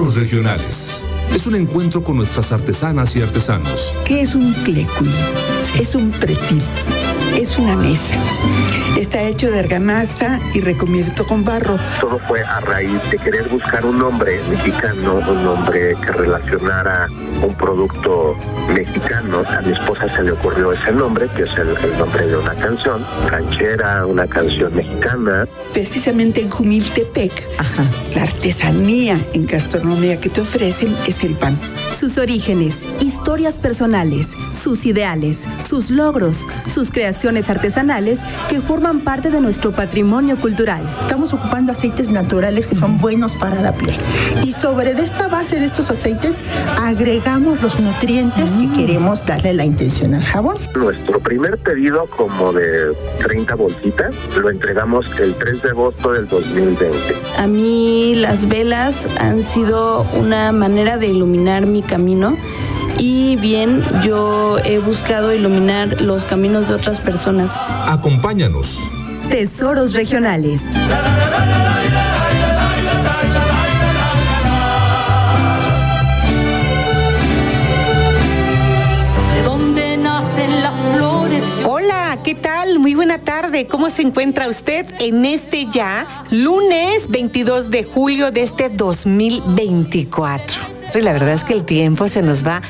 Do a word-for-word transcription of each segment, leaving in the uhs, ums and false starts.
Tesoros Regionales. Es un encuentro con nuestras artesanas y artesanos. ¿Qué es un clécul? Es un pretil. Es una mesa. Está hecho de argamasa y recubierto con barro. Todo fue a raíz de querer buscar un nombre mexicano, un nombre que relacionara un producto mexicano. A mi esposa se le ocurrió ese nombre, que es el, el nombre de una canción, ranchera, una canción mexicana. Precisamente en Jumiltepec, Ajá. la artesanía en gastronomía que te ofrecen es el pan. Sus orígenes, historias personales, sus ideales, sus logros, sus creaciones artesanales que forman parte de nuestro patrimonio cultural. Estamos ocupando aceites naturales que son buenos para la piel. Y sobre de esta base de estos aceites agregamos los nutrientes mm. que queremos darle la intención al jabón. Nuestro primer pedido, como de treinta bolsitas, lo entregamos el tres de agosto del dos mil veinte. A mí las velas han sido una manera de iluminar mi camino. Y bien, yo he buscado iluminar los caminos de otras personas. Acompáñanos. Tesoros Regionales. ¿De dónde nacen las flores? Hola, ¿qué tal? Muy buena tarde. ¿Cómo se encuentra usted en este ya lunes veintidós de julio de este dos mil veinticuatro? Y la verdad es que el tiempo se nos va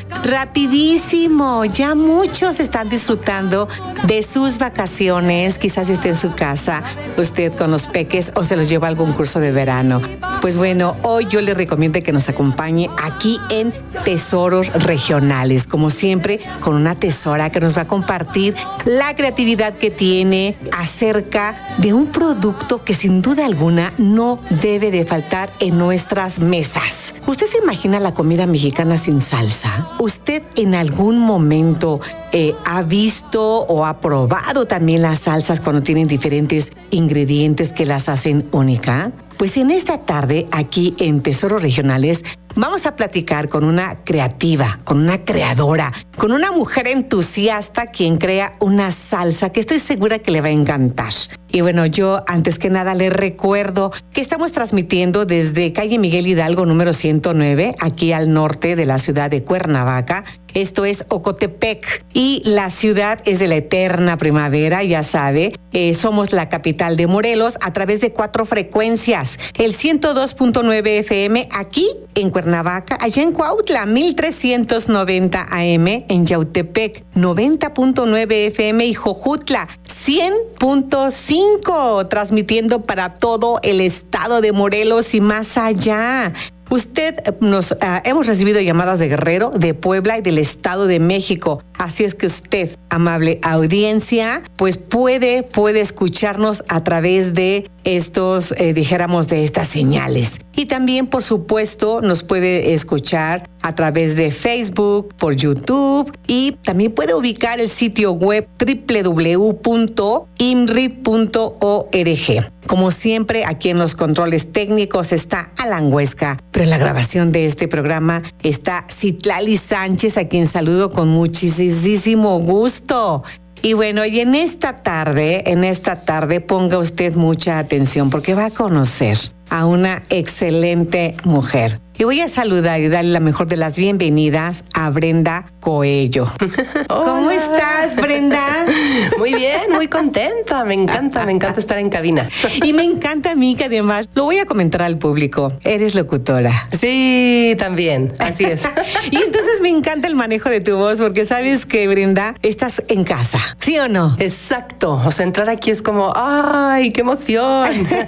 rapidísimo. Ya muchos están disfrutando de sus vacaciones. Quizás esté en su casa usted con los peques o se los lleva a algún curso de verano. Pues bueno, hoy yo le recomiendo que nos acompañe aquí en Tesoros Regionales. Como siempre, con una tesora que nos va a compartir la creatividad que tiene acerca de un producto que sin duda alguna no debe de faltar en nuestras mesas. ¿Usted se imagina la comida mexicana sin salsa? ¿Usted en algún momento eh, ha visto o ha probado también las salsas cuando tienen diferentes ingredientes que las hacen única? Pues en esta tarde, aquí en Tesoros Regionales, vamos a platicar con una creativa, con una creadora, con una mujer entusiasta quien crea una salsa que estoy segura que le va a encantar. Y bueno, yo antes que nada les recuerdo que estamos transmitiendo desde calle Miguel Hidalgo número ciento nueve, aquí al norte de la ciudad de Cuernavaca. Esto es Ocotepec y la ciudad es de la eterna primavera, ya sabe. Eh, somos la capital de Morelos a través de cuatro frecuencias. El ciento dos punto nueve F M aquí en Cuernavaca, allá en Cuautla, mil trescientos noventa A M, en Yautepec, noventa punto nueve F M y Jojutla, cien punto cinco, transmitiendo para todo el estado de Morelos y más allá. Usted nos uh, hemos recibido llamadas de Guerrero, de Puebla y del Estado de México. Así es que usted, amable audiencia, pues puede, puede escucharnos a través de estos, eh, dijéramos, de estas señales. Y también, por supuesto, nos puede escuchar a través de Facebook, por YouTube, y también puede ubicar el sitio web doble u doble u doble u punto imrit punto org. Como siempre, aquí en los controles técnicos está Alan Huesca, pero en la grabación de este programa está Citlali Sánchez, a quien saludo con muchísimo gusto. Y bueno, y en esta tarde, en esta tarde ponga usted mucha atención porque va a conocer a una excelente mujer. Y voy a saludar y darle la mejor de las bienvenidas a Brenda Coello. ¿Cómo estás, Brenda? Muy bien, muy contenta. Me encanta, me encanta estar en cabina. Y me encanta a mí que además, lo voy a comentar al público, eres locutora. Sí, también, así es. Y entonces me encanta el manejo de tu voz porque sabes que, Brenda, estás en casa, ¿sí o no? Exacto, o sea, entrar aquí es como, ¡ay, qué emoción!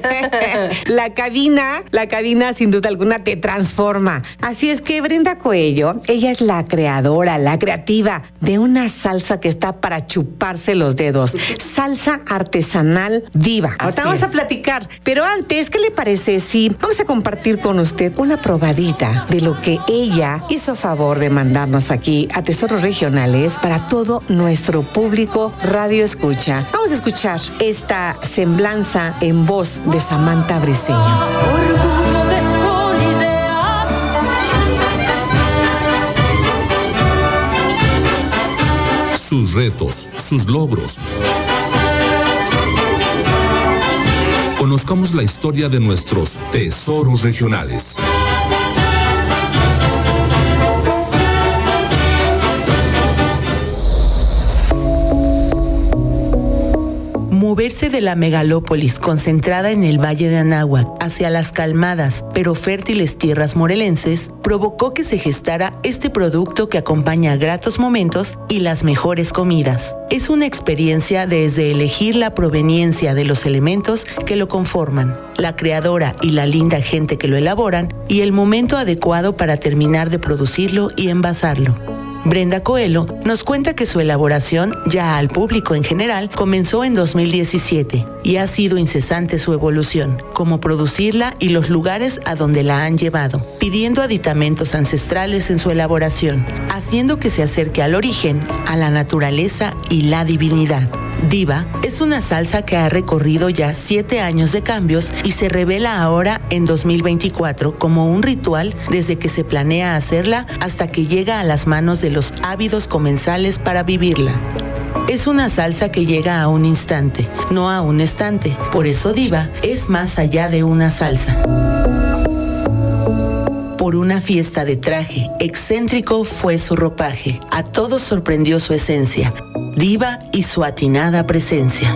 La cabina, la cabina sin duda alguna te transforma. Así es que Brenda Coello, ella es la creadora, la creativa de una salsa que está para chuparse los dedos. Salsa artesanal Diva. Ahorita vamos a platicar, pero antes, ¿qué le parece si vamos a compartir con usted una probadita de lo que ella hizo favor de mandarnos aquí a Tesoros Regionales para todo nuestro público radio escucha? Vamos a escuchar esta semblanza en voz de Samantha Briceño. Orgullo de solidaridad. Sus retos, sus logros. Conozcamos la historia de nuestros tesoros regionales. moverse de la megalópolis concentrada en el Valle de Anáhuac hacia las calmadas pero fértiles tierras morelenses provocó que se gestara este producto que acompaña gratos momentos y las mejores comidas. Es una experiencia desde elegir la proveniencia de los elementos que lo conforman, la creadora y la linda gente que lo elaboran y el momento adecuado para terminar de producirlo y envasarlo. Brenda Coelho nos cuenta que su elaboración, ya al público en general, comenzó en dos mil diecisiete y ha sido incesante su evolución, cómo producirla y los lugares a donde la han llevado, pidiendo aditamentos ancestrales en su elaboración, haciendo que se acerque al origen, a la naturaleza y la divinidad. Diva es una salsa que ha recorrido ya siete años de cambios y se revela ahora en dos mil veinticuatro como un ritual desde que se planea hacerla hasta que llega a las manos de los ávidos comensales para vivirla. Es una salsa que llega a un instante, no a un estante. Por eso Diva es más allá de una salsa. Por una fiesta de traje, excéntrico fue su ropaje. A todos sorprendió su esencia. Diva y su atinada presencia.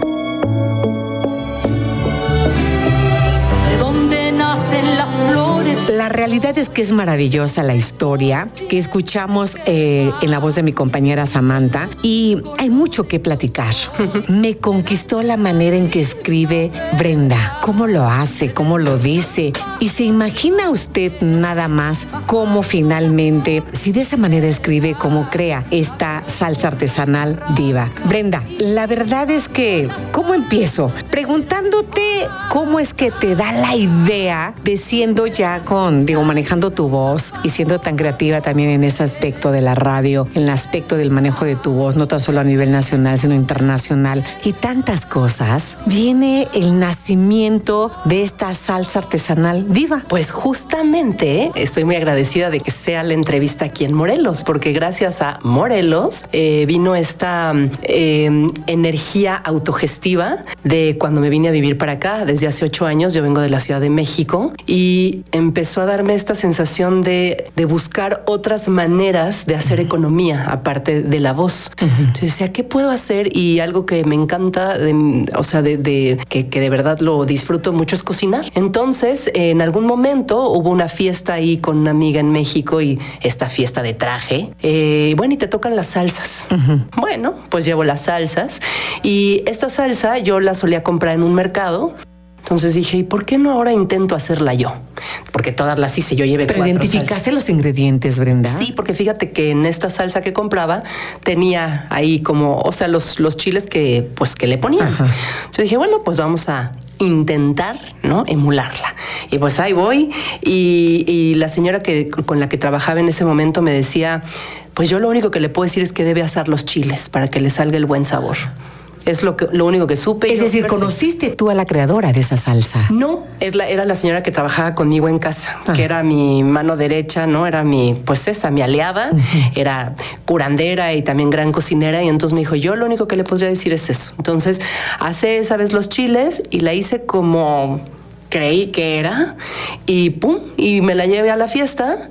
¿De dónde nacen las flores? La realidad es que es maravillosa la historia que escuchamos eh, en la voz de mi compañera Samantha y hay mucho que platicar. Me conquistó la manera en que escribe Brenda, cómo lo hace, cómo lo dice y se imagina usted nada más cómo finalmente, si de esa manera escribe, cómo crea esta salsa artesanal Diva. Brenda, la verdad es que, ¿cómo empiezo? Preguntándote cómo es que te da la idea de siendo ya con, digo, manejando tu voz y siendo tan creativa también en ese aspecto de la radio, en el aspecto del manejo de tu voz, no tan solo a nivel nacional, sino internacional y tantas cosas, viene el nacimiento de esta salsa artesanal Diva. Pues justamente estoy muy agradecida de que sea la entrevista aquí en Morelos, porque gracias a Morelos eh, vino esta eh, energía autogestiva de cuando me vine a vivir para acá. Desde hace ocho años yo vengo de la Ciudad de México y empezó a darme esta sensación de, de buscar otras maneras de hacer economía aparte de la voz. Uh-huh. Entonces decía, ¿qué puedo hacer? Y algo que me encanta, de, o sea, de, de que, que de verdad lo disfruto mucho es cocinar. Entonces, en algún momento hubo una fiesta ahí con una amiga en México y esta fiesta de traje. Eh, bueno, y te tocan las salsas. Uh-huh. Bueno, pues llevo las salsas y esta salsa yo la solía comprar en un mercado. Entonces dije, ¿y por qué no ahora intento hacerla yo? Porque todas las hice, yo llevé ¿Pero cuatro identificaste salsas. Los ingredientes, Brenda? Sí, porque fíjate que en esta salsa que compraba tenía ahí como, o sea, los, los chiles que, pues, que le ponían. Ajá. Yo dije, bueno, pues vamos a intentar, ¿no? Emularla. Y pues ahí voy. Y, y la señora que, con la que trabajaba en ese momento me decía, pues yo lo único que le puedo decir es que debe asar los chiles para que le salga el buen sabor. Es lo, que, lo único que supe. Es decir, perfecto. ¿Conociste tú a la creadora de esa salsa? No, era, era la señora que trabajaba conmigo en casa, ah. que era mi mano derecha, ¿no? Era mi, pues esa, mi aliada. Uh-huh. Era curandera y también gran cocinera. Y entonces me dijo, yo lo único que le podría decir es eso. Entonces, hace esa vez los chiles y la hice como creí que era y pum, y me la llevé a la fiesta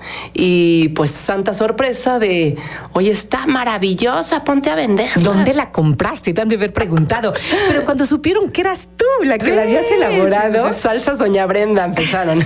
y pues santa sorpresa de, oye, está maravillosa, ponte a vender. ¿Dónde la compraste? Te han de haber preguntado. Pero cuando supieron que eras tú la que sí, la habías elaborado. Sí, salsas Doña Brenda empezaron.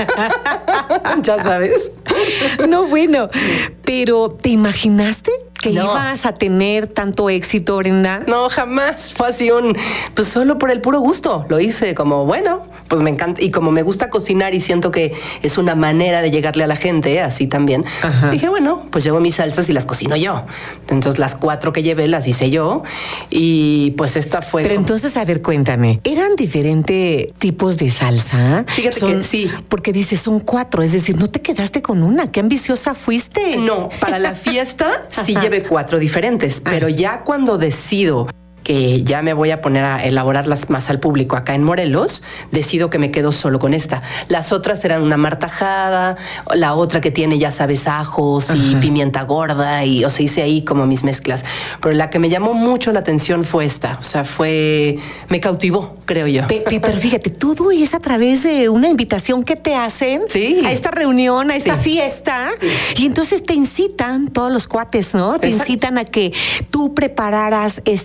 Ya sabes. No, bueno, pero ¿te imaginaste que no. ibas a tener tanto éxito, Brenda? No, jamás. Fue así un, pues solo por el puro gusto. Lo hice como, bueno, pues me encanta. Y como me gusta cocinar y siento que es una manera de llegarle a la gente, así también. Ajá. Dije, bueno, pues llevo mis salsas y las cocino yo. Entonces las cuatro que llevé las hice yo. Y pues esta fue... Pero como... entonces, a ver, cuéntame. ¿Eran diferentes tipos de salsa? Fíjate son... que sí. Porque dices, son cuatro. Es decir, no te quedaste con una. ¿Qué ambiciosa fuiste? No, para la fiesta sí llevé cuatro diferentes, pero ya cuando decido que ya me voy a poner a elaborarlas más al público acá en Morelos, decido que me quedo solo con esta. Las otras eran una martajada, la otra que tiene, ya sabes, ajos y Ajá. pimienta gorda, y o sea, hice ahí como mis mezclas. Pero la que me llamó mucho la atención fue esta, o sea, fue... me cautivó, creo yo. Pe, pe, pero fíjate, todo es a través de una invitación que te hacen sí. a esta reunión, a esta sí. fiesta, sí. y entonces te incitan, todos los cuates, ¿no? Te Exacto. incitan a que tú prepararas esta salsa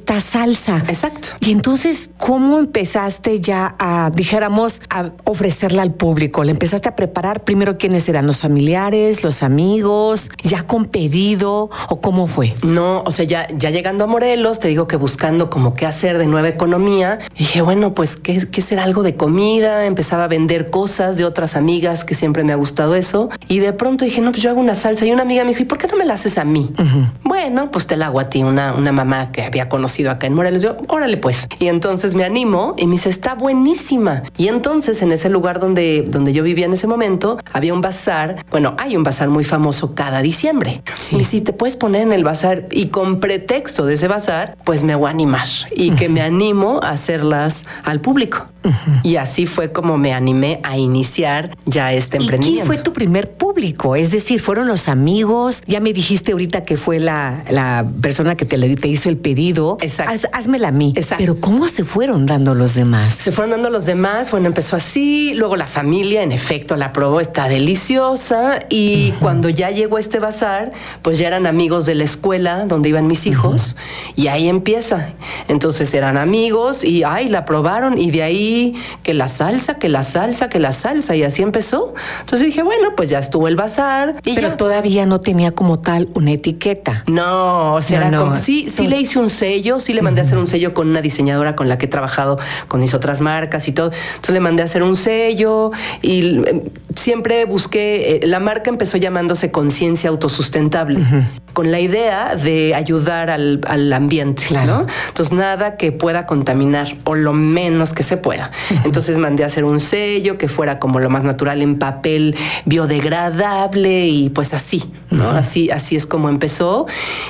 salsa. Exacto. Y entonces, ¿cómo empezaste ya a, dijéramos, a ofrecerla al público? ¿Le empezaste a preparar primero quiénes eran los familiares, los amigos, ya con pedido o cómo fue? No, o sea, ya, ya llegando a Morelos, te digo que buscando como qué hacer de nueva economía, dije, bueno, pues qué, qué será algo de comida. Empezaba a vender cosas de otras amigas, que siempre me ha gustado eso. Y de pronto dije, no, pues yo hago una salsa. Y una amiga me dijo, ¿y por qué no me la haces a mí? Uh-huh. Bueno, pues te la hago a ti, una, una mamá que había conocido acá en Morelos. Yo, órale pues. Y entonces me animo y me dice, está buenísima. Y entonces en ese lugar donde, donde yo vivía en ese momento, había un bazar. Bueno, hay un bazar muy famoso cada diciembre. Sí. Y si te puedes poner en el bazar, y con pretexto de ese bazar, pues me voy a animar. Y uh-huh. que me animo a hacerlas al público. Uh-huh. Y así fue como me animé a iniciar ya este ¿Y emprendimiento. ¿Y quién fue tu primer público? Es decir, ¿fueron los amigos? Ya me dijiste ahorita que fue la, la persona que te, te hizo el pedido. Exacto. Haz, házmela a mí. Exacto. Pero ¿cómo se fueron dando los demás? Se fueron dando los demás. Bueno, empezó así. Luego la familia, en efecto, la probó. Está deliciosa. Y uh-huh. cuando ya llegó este bazar, pues ya eran amigos de la escuela donde iban mis hijos. Uh-huh. Y ahí empieza. Entonces eran amigos y, ay, la probaron. Y de ahí que la salsa, que la salsa, que la salsa, y así empezó. Entonces dije, bueno, pues ya estuvo el bazar. Y Pero ya. todavía no tenía como tal una etiqueta. No, o sea, no, era no. Como, sí, sí le hice un sello, sí le mandé uh-huh. a hacer un sello con una diseñadora con la que he trabajado con mis otras marcas y todo. Entonces le mandé a hacer un sello y eh, siempre busqué, eh, la marca empezó llamándose Conciencia Autosustentable, uh-huh. con la idea de ayudar al, al ambiente, claro. ¿no? Entonces nada que pueda contaminar o lo menos que se pueda. Entonces mandé a hacer un sello que fuera como lo más natural en papel biodegradable y pues así, ¿no? Uh-huh. Así, así es como empezó.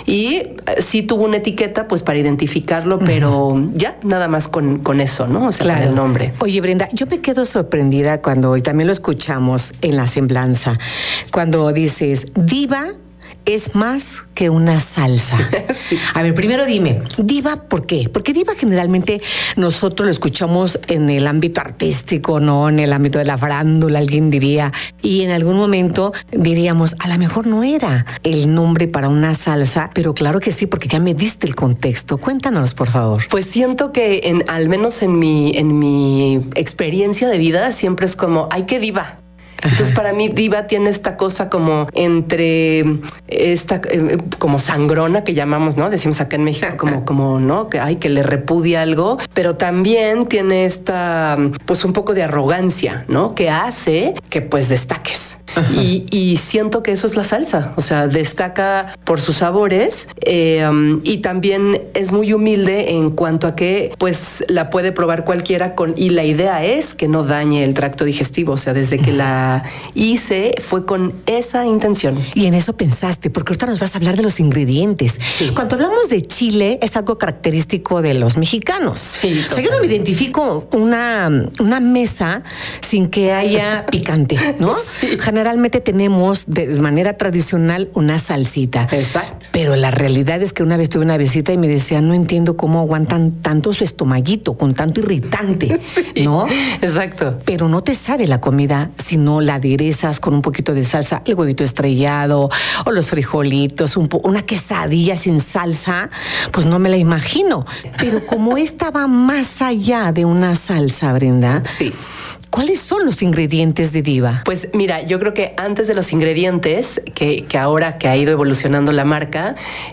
Y sí tuvo una etiqueta pues para identificarlo, uh-huh. pero ya nada más con, con eso, ¿no? O sea, claro. con el nombre. Oye, Brenda, yo me quedo sorprendida cuando, y también lo escuchamos en la semblanza, cuando dices, diva es más que una salsa. Sí. A ver, primero dime, diva, ¿por qué? Porque diva generalmente nosotros lo escuchamos en el ámbito artístico, ¿no? En el ámbito de la farándula, alguien diría. Y en algún momento diríamos, a lo mejor no era el nombre para una salsa, pero claro que sí, porque ya me diste el contexto. Cuéntanos, por favor. Pues siento que en, al menos en mi, en mi experiencia de vida siempre es como, ay, qué diva. Entonces, para mí, diva tiene esta cosa como entre esta, eh, como sangrona que llamamos, ¿no? Decimos acá en México como, como, ¿no? Que hay que le repudia algo, pero también tiene esta, pues un poco de arrogancia, ¿no? Que hace que pues destaques. Y, y siento que eso es la salsa, o sea, destaca por sus sabores eh, um, y también es muy humilde en cuanto a que pues la puede probar cualquiera con, y la idea es que no dañe el tracto digestivo, o sea, desde que la hice fue con esa intención. Y en eso pensaste, porque ahorita nos vas a hablar de los ingredientes. Sí. Cuando hablamos de chile es algo característico de los mexicanos. Sí, o sea, yo no me identifico una, una mesa sin que haya picante, ¿no? Sí. Generalmente tenemos de manera tradicional una salsita. Exacto. Pero la realidad es que una vez tuve una visita y me decían, no entiendo cómo aguantan tanto su estomaguito con tanto irritante, sí, ¿no? Exacto. Pero no te sabe la comida si no la aderezas con un poquito de salsa, el huevito estrellado o los frijolitos, un po- una quesadilla sin salsa, pues no me la imagino. Pero como esta va más allá de una salsa, Brenda. Sí. ¿Cuáles son los ingredientes de Diva? Pues mira, yo creo que antes de los ingredientes, que, que ahora que ha ido evolucionando la marca,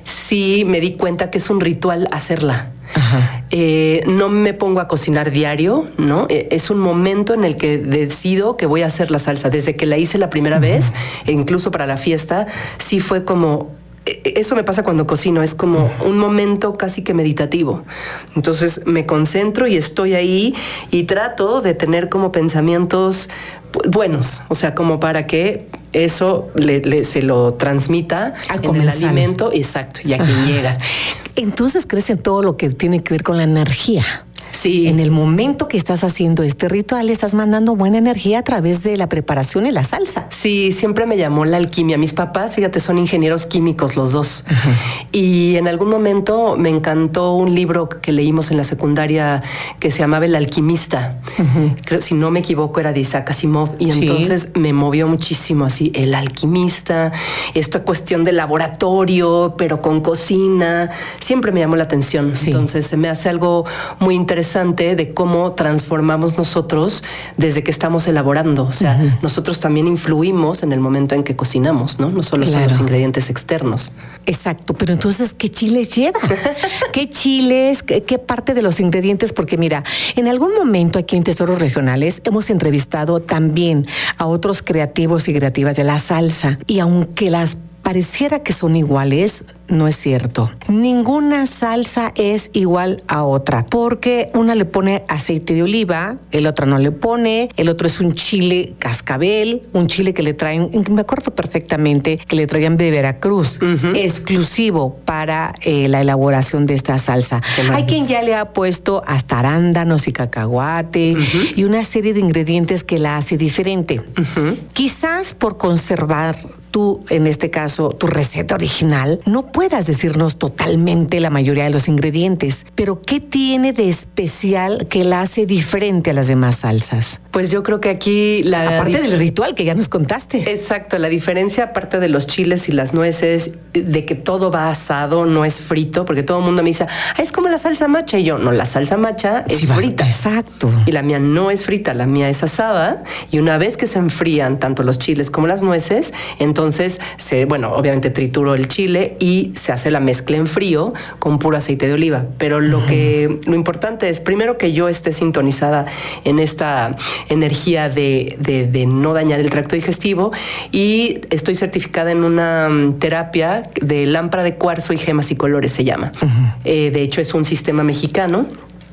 sí me di cuenta que es un ritual hacerla. Ajá. Eh, no me pongo a cocinar diario, ¿no? Eh, es un momento en el que decido que voy a hacer la salsa. Desde que la hice la primera uh-huh. vez, e incluso para la fiesta, sí fue como... Eso me pasa cuando cocino, es como un momento casi que meditativo. Entonces me concentro y estoy ahí y trato de tener como pensamientos buenos, o sea, como para que eso le, le, se lo transmita al en el alimento, exacto, y a quien llega. Entonces crees en todo lo que tiene que ver con la energía. Sí. En el momento que estás haciendo este ritual, estás mandando buena energía a través de la preparación y la salsa. Sí, siempre me llamó la alquimia. Mis papás, fíjate, son ingenieros químicos los dos. Uh-huh. Y en algún momento me encantó un libro que leímos en la secundaria que se llamaba El alquimista. Uh-huh. Creo, si no me equivoco, era de Isaac Asimov. Y sí. entonces me movió muchísimo así, el alquimista, esta cuestión de laboratorio, pero con cocina. Siempre me llamó la atención. Sí. Entonces se me hace algo muy interesante de cómo transformamos nosotros desde que estamos elaborando. O sea, uh-huh. nosotros también influimos en el momento en que cocinamos, ¿no? No solo claro. son los ingredientes externos. Exacto, pero entonces, ¿qué chiles lleva? ¿Qué chiles? ¿Qué, qué parte de los ingredientes? Porque mira, en algún momento aquí en Tesoros Regionales hemos entrevistado también a otros creativos y creativas de la salsa, y aunque las pareciera que son iguales, no es cierto. Ninguna salsa es igual a otra, porque una le pone aceite de oliva, el otro no le pone, el otro es un chile cascabel, un chile que le traen, me acuerdo perfectamente, que le traían de Veracruz, uh-huh. exclusivo para eh, la elaboración de esta salsa. Hay quien ya le ha puesto hasta arándanos y cacahuate uh-huh. y una serie de ingredientes que la hace diferente. Uh-huh. Quizás por conservar tú, en este caso, tu receta original, no puedas decirnos totalmente la mayoría de los ingredientes, pero ¿qué tiene de especial que la hace diferente a las demás salsas? Pues yo creo que aquí la... Aparte del ritual que ya nos contaste. Exacto, la diferencia, aparte de los chiles y las nueces, de que todo va asado, no es frito, porque todo el mundo me dice, ah, es como la salsa macha, y yo, no, la salsa macha es sí, frita. Va, exacto. Y la mía no es frita, la mía es asada, y una vez que se enfrían tanto los chiles como las nueces, entonces, se, bueno, obviamente trituro el chile y se hace la mezcla en frío con puro aceite de oliva. Pero lo uh-huh. que lo importante es, primero, que yo esté sintonizada en esta energía de, de, de no dañar el tracto digestivo, y estoy certificada en una um, terapia de lámpara de cuarzo y gemas y colores, se llama. Uh-huh. Eh, de hecho, es un sistema mexicano.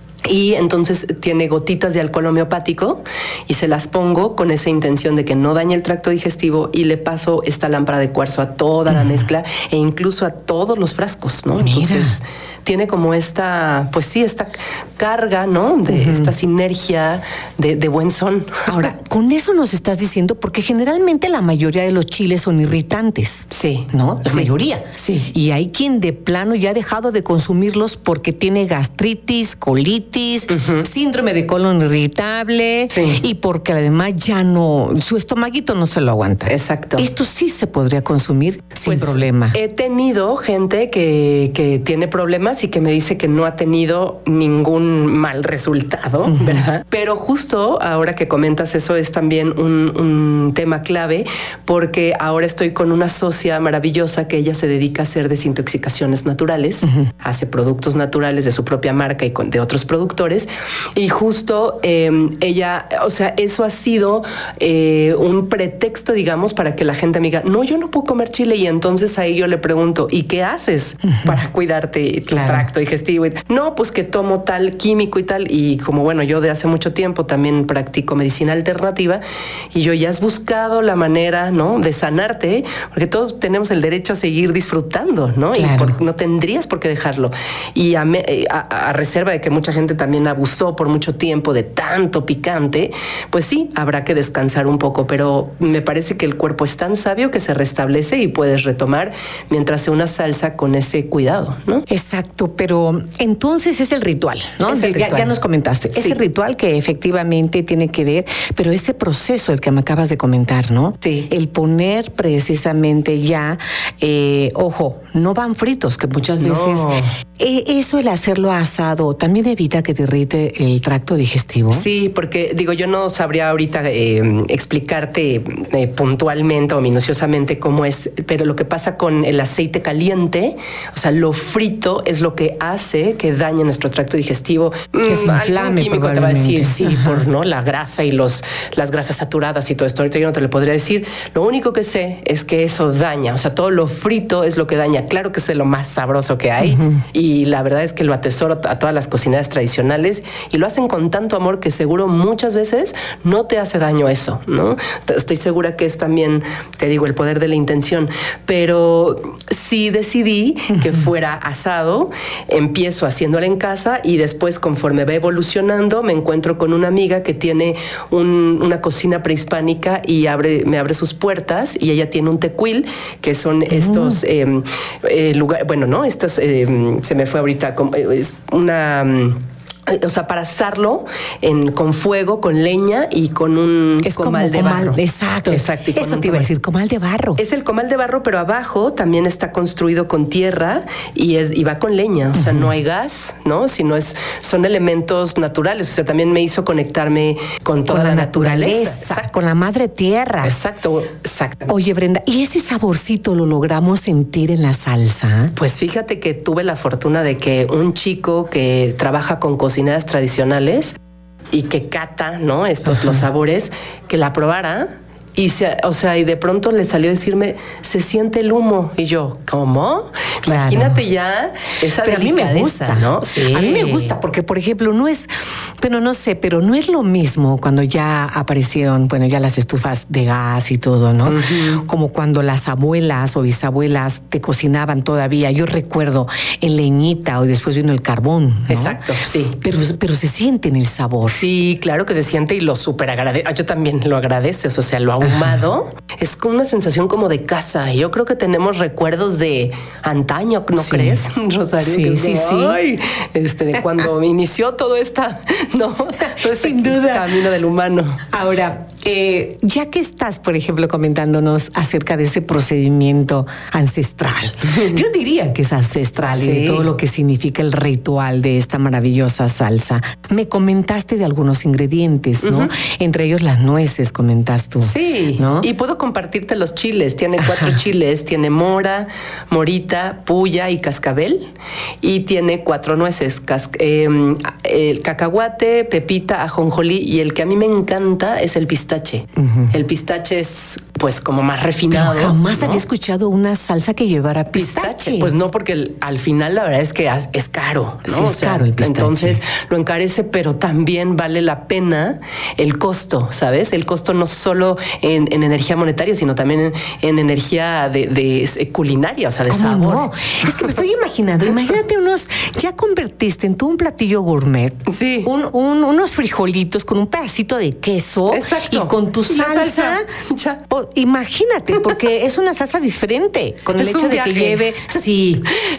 Y entonces tiene gotitas de alcohol homeopático y se las pongo con esa intención de que no dañe el tracto digestivo, y le paso esta lámpara de cuarzo a toda la mezcla e incluso a todos los frascos, ¿no? Mira. Entonces tiene como esta, pues sí, esta carga, ¿no? De uh-huh. esta sinergia de, de buen son. Ahora, con eso nos estás diciendo, porque generalmente la mayoría de los chiles son irritantes. Sí. ¿No? La sí. mayoría. Sí. Y hay quien de plano ya ha dejado de consumirlos porque tiene gastritis, colitis, uh-huh. síndrome de colon irritable, sí. y porque además ya no, su estomaguito no se lo aguanta. Exacto. Esto sí se podría consumir sin pues problema. He tenido gente que, que tiene problemas y que me dice que no ha tenido ningún mal resultado, uh-huh. ¿verdad? Pero justo ahora que comentas eso es también un, un tema clave, porque ahora estoy con una socia maravillosa que ella se dedica a hacer desintoxicaciones naturales, uh-huh. hace productos naturales de su propia marca y con, de otros productores, y justo eh, ella, o sea, eso ha sido eh, un pretexto, digamos, para que la gente me diga, no, yo no puedo comer chile, y entonces ahí yo le pregunto, ¿y qué haces uh-huh. para cuidarte tu claro. tracto digestivo? No, pues que tomo tal químico y tal, y como bueno, yo de hace mucho tiempo también practico medicina alternativa, y yo ya has buscado la manera, ¿no?, de sanarte, porque todos tenemos el derecho a seguir disfrutando, ¿no? Claro. Y por, no tendrías por qué dejarlo. Y a, a, a reserva de que mucha gente también abusó por mucho tiempo de tanto picante, pues sí, habrá que descansar un poco, pero me parece que el cuerpo es tan sabio que se restablece y puedes retomar mientras sea una salsa con ese cuidado, ¿no? Exacto, pero entonces es el ritual, ¿no? Es el ya, ritual. ya nos comentaste. Sí. Es el ritual que efectivamente tiene que ver, pero ese proceso, el que me acabas de comentar, ¿no? Sí. El poner precisamente ya, eh, ojo, no van fritos, que muchas veces no. eh, eso, el hacerlo asado, también evita que te irrite el tracto digestivo. Sí, porque digo, yo no sabría ahorita eh, explicarte eh, puntualmente o minuciosamente cómo es, pero lo que pasa con el aceite caliente, o sea, lo frito es lo que hace que dañe nuestro tracto digestivo. Que se inflame, químico te va a decir, sí, Ajá. por no la grasa y los las grasas saturadas y todo esto. Ahorita yo no te lo podría decir. Lo único que sé es que eso daña, o sea, todo lo frito es lo que daña. Claro que es de lo más sabroso que hay, uh-huh. y la verdad es que lo atesoro a todas las cocineras tradicionales, y lo hacen con tanto amor que seguro muchas veces no te hace daño eso, ¿no? Estoy segura que es también, te digo, el poder de la intención, pero sí decidí uh-huh. que fuera asado haciendo, empiezo haciéndola en casa y después, conforme va evolucionando, me encuentro con una amiga que tiene un, una cocina prehispánica y abre, me abre sus puertas, y ella tiene un tecuil, que son estos eh, eh, lugares, bueno, no, estos, eh, se me fue ahorita, es una... O sea, para asarlo en, con fuego, con leña y con un es comal como de comal, barro. Exacto. Exacto. Y Eso te iba a decir, comal de barro. Es el comal de barro, pero abajo también está construido con tierra y, es, y va con leña. O sea, uh-huh. no hay gas, ¿no? Sino es, son elementos naturales. O sea, también me hizo conectarme con toda con la, la naturaleza, naturaleza. Con la madre tierra. Exacto, exacto. Oye, Brenda, ¿y ese saborcito lo logramos sentir en la salsa? Pues fíjate que tuve la fortuna de que un chico que trabaja con cocineras tradicionales y que cata, ¿no? Estos Ajá. los sabores, que la probara. Y se, o sea, y de pronto le salió a decirme, se siente el humo. Y yo, ¿cómo? Claro. Imagínate ya esa pero delicadeza, a mí me gusta, ¿no? Sí. A mí me gusta porque, por ejemplo, no es, pero no sé, pero no es lo mismo cuando ya aparecieron, bueno, ya las estufas de gas y todo, ¿no? Uh-huh. Como cuando las abuelas o bisabuelas te cocinaban todavía. Yo recuerdo en leñita o después vino el carbón, ¿no? Exacto, sí. Pero, pero se siente en el sabor. Sí, claro que se siente y lo súper agradece. Yo también lo agradeces, o sea, lo ahumado, es como una sensación como de casa. Yo creo que tenemos recuerdos de antaño, ¿no sí. crees, Rosario? Sí, que sí, como, sí. Ay, este, de cuando inició todo esta, ¿no? Todo este Sin duda. camino del humano. Ahora, eh, ya que estás, por ejemplo, comentándonos acerca de ese procedimiento ancestral, yo diría que es ancestral sí. y de todo lo que significa el ritual de esta maravillosa salsa. Me comentaste de algunos ingredientes, ¿no? Uh-huh. Entre ellos las nueces, comentas tú. Sí, ¿no? Y puedo compartirte los chiles. Tiene cuatro Ajá. chiles. Tiene mora, morita, puya y cascabel. Y tiene cuatro nueces. Cas- eh, el cacahuate, pepita, ajonjolí. Y el que a mí me encanta es el pistache. Uh-huh. El pistache es, pues, como más refinado. Pero jamás ¿no? había escuchado una salsa que llevara pistache. pistache. Pues no, porque el, al final la verdad es que es caro, ¿no? Sí, es o sea, caro el pistache. Entonces lo encarece, pero también vale la pena el costo, ¿sabes? El costo no solo en, en energía monetaria, sino también en, en energía de, de culinaria, o sea, de ¿Cómo sabor. No? Es que me estoy imaginando, imagínate unos, ya convertiste en todo un platillo gourmet, sí. un, un, unos frijolitos con un pedacito de queso. Exacto. Y con tu y salsa. salsa. Oh, imagínate, porque es una salsa diferente, con el es hecho de viaje. que lleve, sí,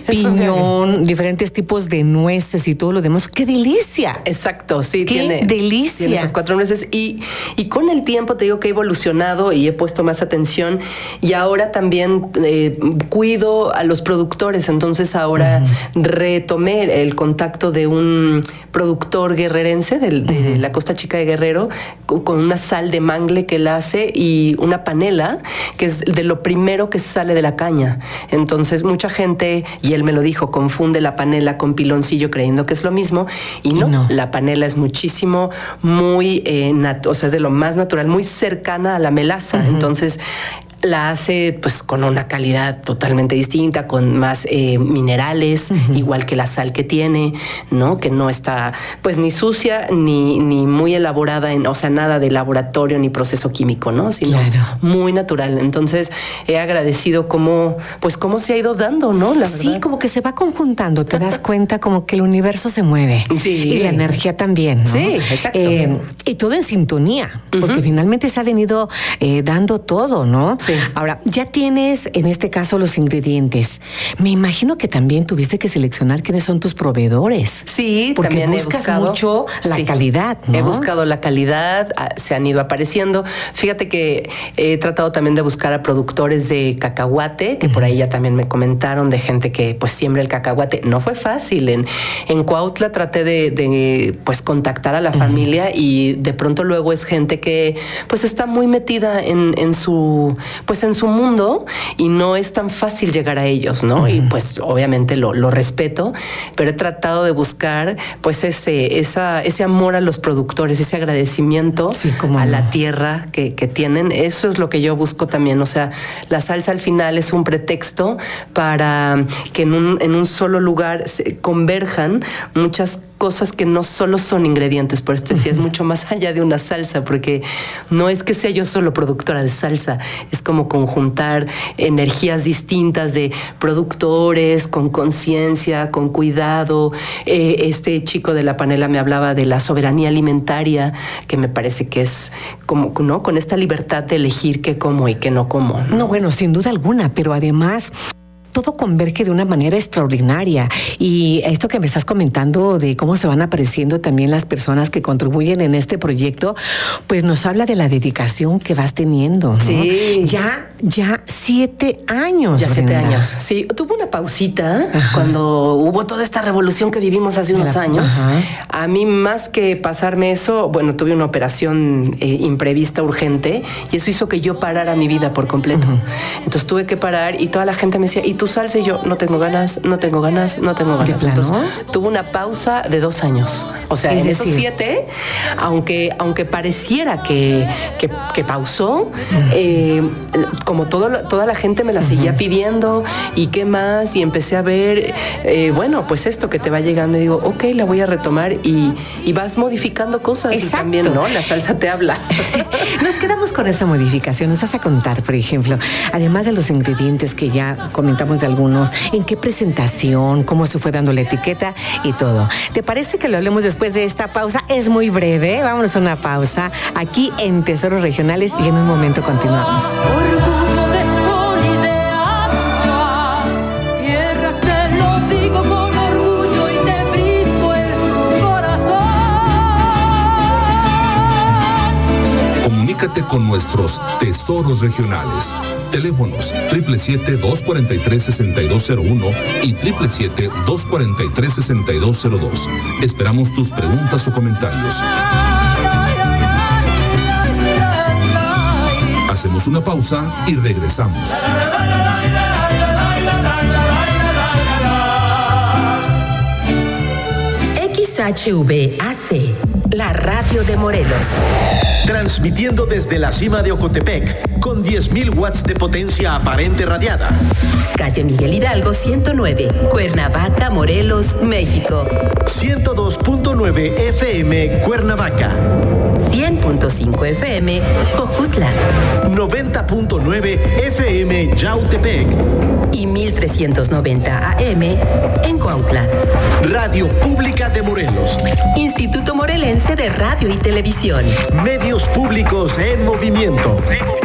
piñón, diferentes tipos de nueces y todo lo demás. ¡Qué delicia! Exacto, sí. ¡Qué tiene, delicia! Tiene esas cuatro nueces y, y con el tiempo te digo que he evolucionado y he puesto más atención y ahora también eh, cuido a los productores. Entonces ahora uh-huh. retomé el contacto de un productor guerrerense de, de uh-huh. la Costa Chica de Guerrero con, con una sal de mangle que él hace y una panela que es de lo primero que sale de la caña. Entonces mucha gente, y él me lo dijo, confunde la panela con piloncillo creyendo que es lo mismo y no, no. la panela es muchísimo, muy, eh, nat- o sea, es de lo más natural, muy cercana a la melaza. Uh-huh. Entonces la hace pues con una calidad totalmente distinta, con más eh, minerales, uh-huh. igual que la sal que tiene, ¿no? Que no está pues ni sucia ni, ni muy elaborada, en, o sea, nada de laboratorio ni proceso químico, ¿no? Sino claro. muy natural. Entonces he agradecido cómo, pues cómo se ha ido dando, ¿no? La sí, verdad. como que se va conjuntando, te das cuenta como que el universo se mueve. Sí. Y la energía también, ¿no? Sí, exacto. Eh, y todo en sintonía, uh-huh. porque finalmente se ha venido eh, dando todo, ¿no? Sí. Ahora, ya tienes, en este caso, los ingredientes. Me imagino que también tuviste que seleccionar quiénes son tus proveedores. Sí, porque también buscas he buscado mucho la sí. calidad, ¿no? He buscado la calidad, se han ido apareciendo. Fíjate que he tratado también de buscar a productores de cacahuate, que uh-huh. por ahí ya también me comentaron de gente que pues siembra el cacahuate. No fue fácil. En, en Cuautla traté de, de pues contactar a la uh-huh. familia y de pronto luego es gente que pues está muy metida en, en su pues en su mundo y no es tan fácil llegar a ellos, ¿no? Uh-huh. Y pues obviamente lo, lo respeto, pero he tratado de buscar pues ese, esa, ese amor a los productores, ese agradecimiento sí, a no. la tierra que, que tienen. Eso es lo que yo busco también. O sea, la salsa al final es un pretexto para que en un, en un solo lugar se converjan muchas cosas que no solo son ingredientes, por esto decía, es mucho más allá de una salsa, porque no es que sea yo solo productora de salsa, es como conjuntar energías distintas de productores, con conciencia, con cuidado. Eh, este chico de la panela me hablaba de la soberanía alimentaria, que me parece que es como, ¿no? Con esta libertad de elegir qué como y qué no como. No, no bueno, sin duda alguna, pero además todo converge de una manera extraordinaria. Y esto que me estás comentando de cómo se van apareciendo también las personas que contribuyen en este proyecto, pues nos habla de la dedicación que vas teniendo, ¿no? Sí. Ya, ya siete años. Ya siete Brenda. años. Sí, tuvo una pausita ajá. cuando hubo toda esta revolución que vivimos hace unos la, años. Ajá. A mí, más que pasarme eso, bueno, tuve una operación eh, imprevista, urgente, y eso hizo que yo parara mi vida por completo. Uh-huh. Entonces tuve que parar y toda la gente me decía, ¿y tú salsa? Y yo, no tengo ganas, no tengo ganas, no tengo ganas. Entonces tuve una pausa de dos años. O sea, es en decir, esos siete, aunque, aunque pareciera que, que, que pausó, uh-huh. eh, como todo, toda la gente me la seguía uh-huh. pidiendo, y qué más, y empecé a ver, eh, bueno, pues esto que te va llegando, y digo, ok, la voy a retomar, y, y vas modificando cosas. Exacto. Y también, ¿no? La salsa te habla. Nos quedamos con esa modificación. Nos vas a contar, por ejemplo, además de los ingredientes que ya comentamos de algunos, en qué presentación, cómo se fue dando la etiqueta y todo. ¿Te parece que lo hablemos después de esta pausa? Es muy breve, vámonos a una pausa aquí en Tesoros Regionales y en un momento continuamos. Orgullo de sol y de agua, tierra, te lo digo con orgullo y te brindo el corazón. Comunícate con nuestros Tesoros Regionales. Teléfonos siete siete siete, dos cuatro tres, seis dos cero uno y siete siete siete, dos cuatro tres, seis dos cero dos. Esperamos tus preguntas o comentarios. Hacemos una pausa y regresamos. X H V A C, la radio de Morelos. Transmitiendo desde la cima de Ocotepec, con diez mil watts de potencia aparente radiada. Calle Miguel Hidalgo ciento nueve, Cuernavaca, Morelos, México. ciento dos punto nueve F M, Cuernavaca. cien punto cinco F M, Cojutla. noventa punto nueve F M, Yautepec. Y mil trescientos noventa A M en Cuautla. Radio Pública de Morelos. Instituto Morelense de Radio y Televisión. Medios públicos en movimiento.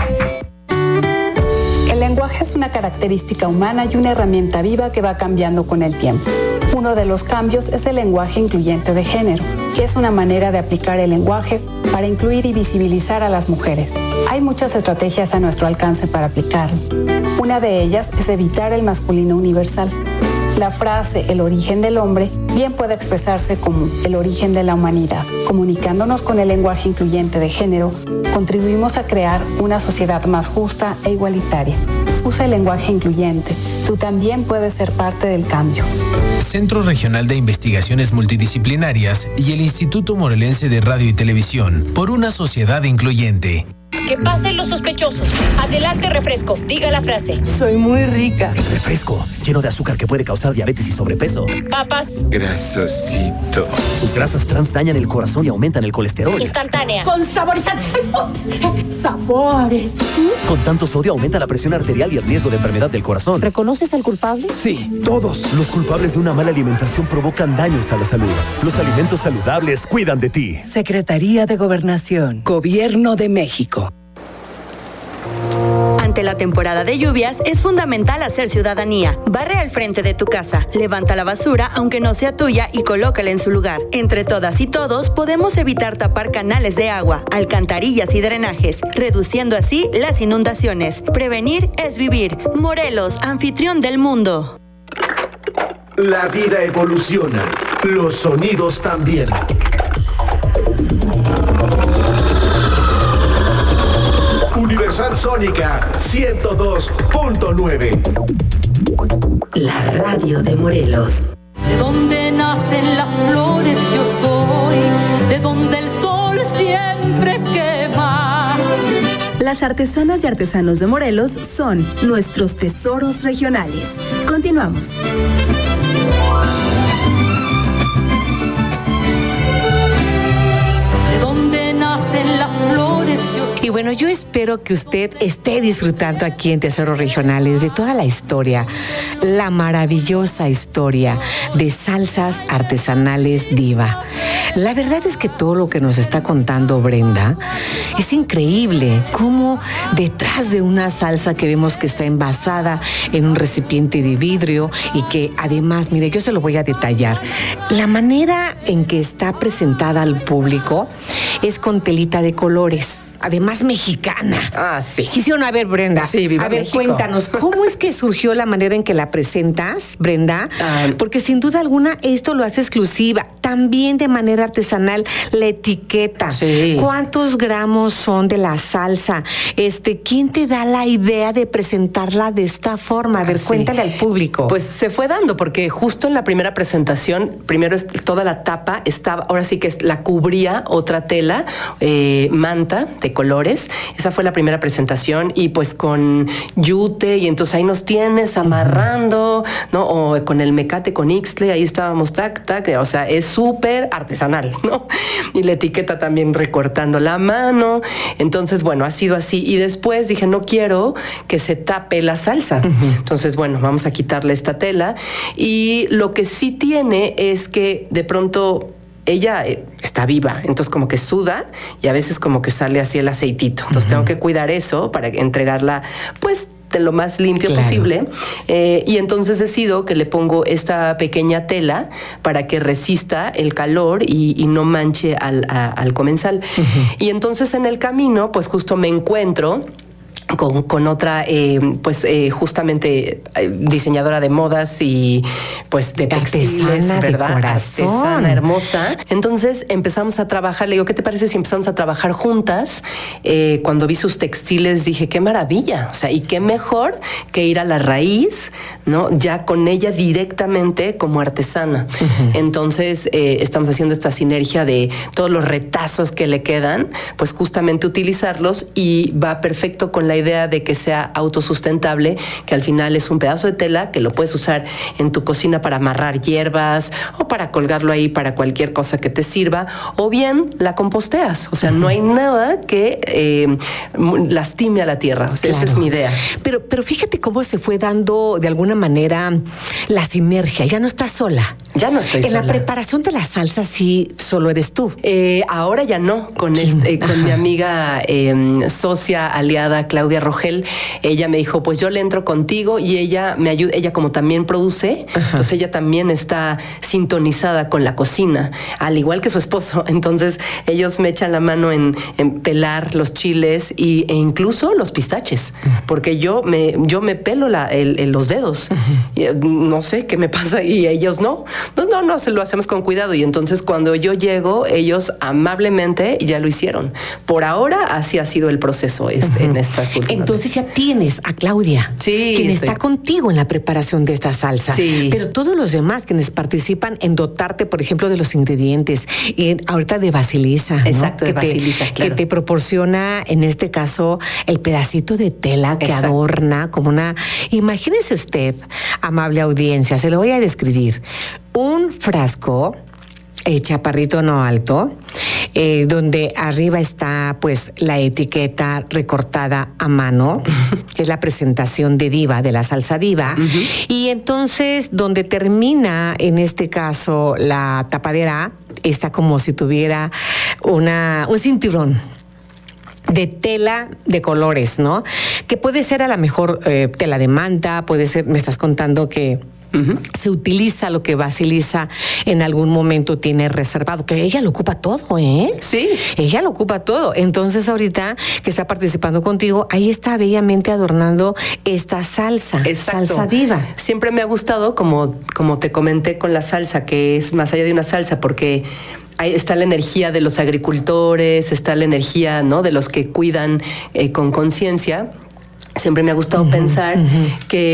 El lenguaje es una característica humana y una herramienta viva que va cambiando con el tiempo. Uno de los cambios es el lenguaje incluyente de género, que es una manera de aplicar el lenguaje para incluir y visibilizar a las mujeres. Hay muchas estrategias a nuestro alcance para aplicarlo. Una de ellas es evitar el masculino universal. La frase "el origen del hombre" bien puede expresarse como "el origen de la humanidad". Comunicándonos con el lenguaje incluyente de género, contribuimos a crear una sociedad más justa e igualitaria. Usa el lenguaje incluyente. Tú también puedes ser parte del cambio. Centro Regional de Investigaciones Multidisciplinarias y el Instituto Morelense de Radio y Televisión, por una sociedad incluyente. Que pasen los sospechosos. Adelante, refresco. Diga la frase. Soy muy rica. El refresco, lleno de azúcar que puede causar diabetes y sobrepeso. Papas. Grasosito. Sus grasas trans dañan el corazón y aumentan el colesterol. Instantánea. Con saborizante. Sabores. Con tanto sodio aumenta la presión arterial y el riesgo de enfermedad del corazón. ¿Reconoces al culpable? Sí, todos. Los culpables de una mala alimentación provocan daños a la salud. Los alimentos saludables cuidan de ti. Secretaría de Gobernación. Gobierno de México. Ante la temporada de lluvias, es fundamental hacer ciudadanía. Barre al frente de tu casa, levanta la basura aunque no sea tuya y colócala en su lugar. Entre todas y todos podemos evitar tapar canales de agua, alcantarillas y drenajes, reduciendo así las inundaciones. Prevenir es vivir. Morelos, anfitrión del mundo. La vida evoluciona, los sonidos también. Universal Sónica ciento dos punto nueve. La radio de Morelos. De donde nacen las flores yo soy, de donde el sol siempre quema. Las artesanas y artesanos de Morelos son nuestros tesoros regionales. Continuamos. flores yo soy. Y bueno, yo espero que usted esté disfrutando aquí en Tesoros Regionales de toda la historia, la maravillosa historia de salsas artesanales Diva. La verdad es que todo lo que nos está contando Brenda es increíble, cómo detrás de una salsa que vemos que está envasada en un recipiente de vidrio y que además, mire, yo se lo voy a detallar, la manera en que está presentada al público es con telita de colores. Además mexicana. Ah, sí. Quisieron, a ver, Brenda. Sí, viva A ver, México. cuéntanos, ¿cómo es que surgió la manera en que la presentas, Brenda? Ah, Porque sin duda alguna esto lo hace exclusiva. También de manera artesanal, la etiqueta. Sí. ¿Cuántos gramos son de la salsa? Este, ¿quién te da la idea de presentarla de esta forma? A ver, Sí. cuéntale al público. Pues se fue dando, porque justo en la primera presentación, primero es toda la tapa estaba, ahora sí que la cubría otra tela, eh, manta de colores. Esa fue la primera presentación y pues con yute, y entonces ahí nos tienes amarrando, ¿no? O con el mecate con ixtle, ahí estábamos, tac, tac, o sea, es súper artesanal, ¿no? Y la etiqueta también recortando la mano. Entonces, bueno, ha sido así. Y después dije, no quiero que se tape la salsa. Uh-huh. Entonces, bueno, vamos a quitarle esta tela. Y lo que sí tiene es que de pronto ella está viva, entonces como que suda y a veces como que sale así el aceitito. Entonces uh-huh. tengo que cuidar eso para entregarla, pues, de lo más limpio claro. posible. Eh, y entonces decido que le pongo esta pequeña tela para que resista el calor y, y no manche al, a, al comensal. Uh-huh. Y entonces en el camino, pues justo me encuentro Con, con otra, eh, pues eh, justamente eh, diseñadora de modas y pues de textiles, artesana, ¿verdad? De corazón. Artesana, hermosa. Entonces empezamos a trabajar. Le digo, ¿qué te parece si empezamos a trabajar juntas? Eh, cuando vi sus textiles dije, qué maravilla. O sea, y qué mejor que ir a la raíz, ¿no? Ya con ella directamente como artesana. Uh-huh. Entonces eh, estamos haciendo esta sinergia de todos los retazos que le quedan, pues justamente utilizarlos y va perfecto con la idea de que sea autosustentable, que al final es un pedazo de tela que lo puedes usar en tu cocina para amarrar hierbas o para colgarlo ahí para cualquier cosa que te sirva, o bien la composteas. O sea, uh-huh. no hay nada que eh, lastime a la tierra. O sea, claro. esa es mi idea. Pero, pero fíjate cómo se fue dando de alguna manera la sinergia. Ya no estás sola. Ya no estoy en sola. En la preparación de la salsa sí solo eres tú. Eh, ahora ya no. Con, este, eh, con mi amiga eh, socia, aliada, Claudia Rogel, ella me dijo, pues yo le entro contigo y ella me ayuda, ella como también produce, ajá. entonces ella también está sintonizada con la cocina, al igual que su esposo. Entonces ellos me echan la mano en, en pelar los chiles y, e incluso los pistaches, uh-huh. porque yo me, yo me pelo la, el, el, los dedos. Uh-huh. Y, no sé qué me pasa y ellos no. No, no, no, se lo hacemos con cuidado. Y entonces cuando yo llego, ellos amablemente ya lo hicieron. Por ahora así ha sido el proceso este, uh-huh. en estas últimas Entonces veces. ya tienes a Claudia, sí, quien estoy... está contigo en la preparación de esta salsa. Sí. Pero todos los demás quienes participan en dotarte, por ejemplo, de los ingredientes, y ahorita de Basilisa. Exacto, ¿no? de que Basilisa, te, claro. Que te proporciona, en este caso, el pedacito de tela que Exacto. adorna como una... Imagínese usted, amable audiencia, se lo voy a describir. Un frasco... Eh, chaparrito no alto, eh, donde arriba está pues la etiqueta recortada a mano, que es la presentación de Diva, de la salsa Diva, uh-huh. y entonces donde termina en este caso la tapadera, está como si tuviera una, un cinturón de tela de colores, ¿no? Que puede ser a lo mejor eh, tela de manta, puede ser, me estás contando que Uh-huh. se utiliza lo que Basilisa en algún momento tiene reservado, que ella lo ocupa todo, ¿eh? Sí. Ella lo ocupa todo. Entonces ahorita que está participando contigo, ahí está bellamente adornando esta salsa, Exacto. salsa Diva. Siempre me ha gustado, como, como te comenté con la salsa, que es más allá de una salsa, porque ahí está la energía de los agricultores, está la energía, ¿no?, de los que cuidan eh, con conciencia. Siempre me ha gustado uh-huh, pensar uh-huh. que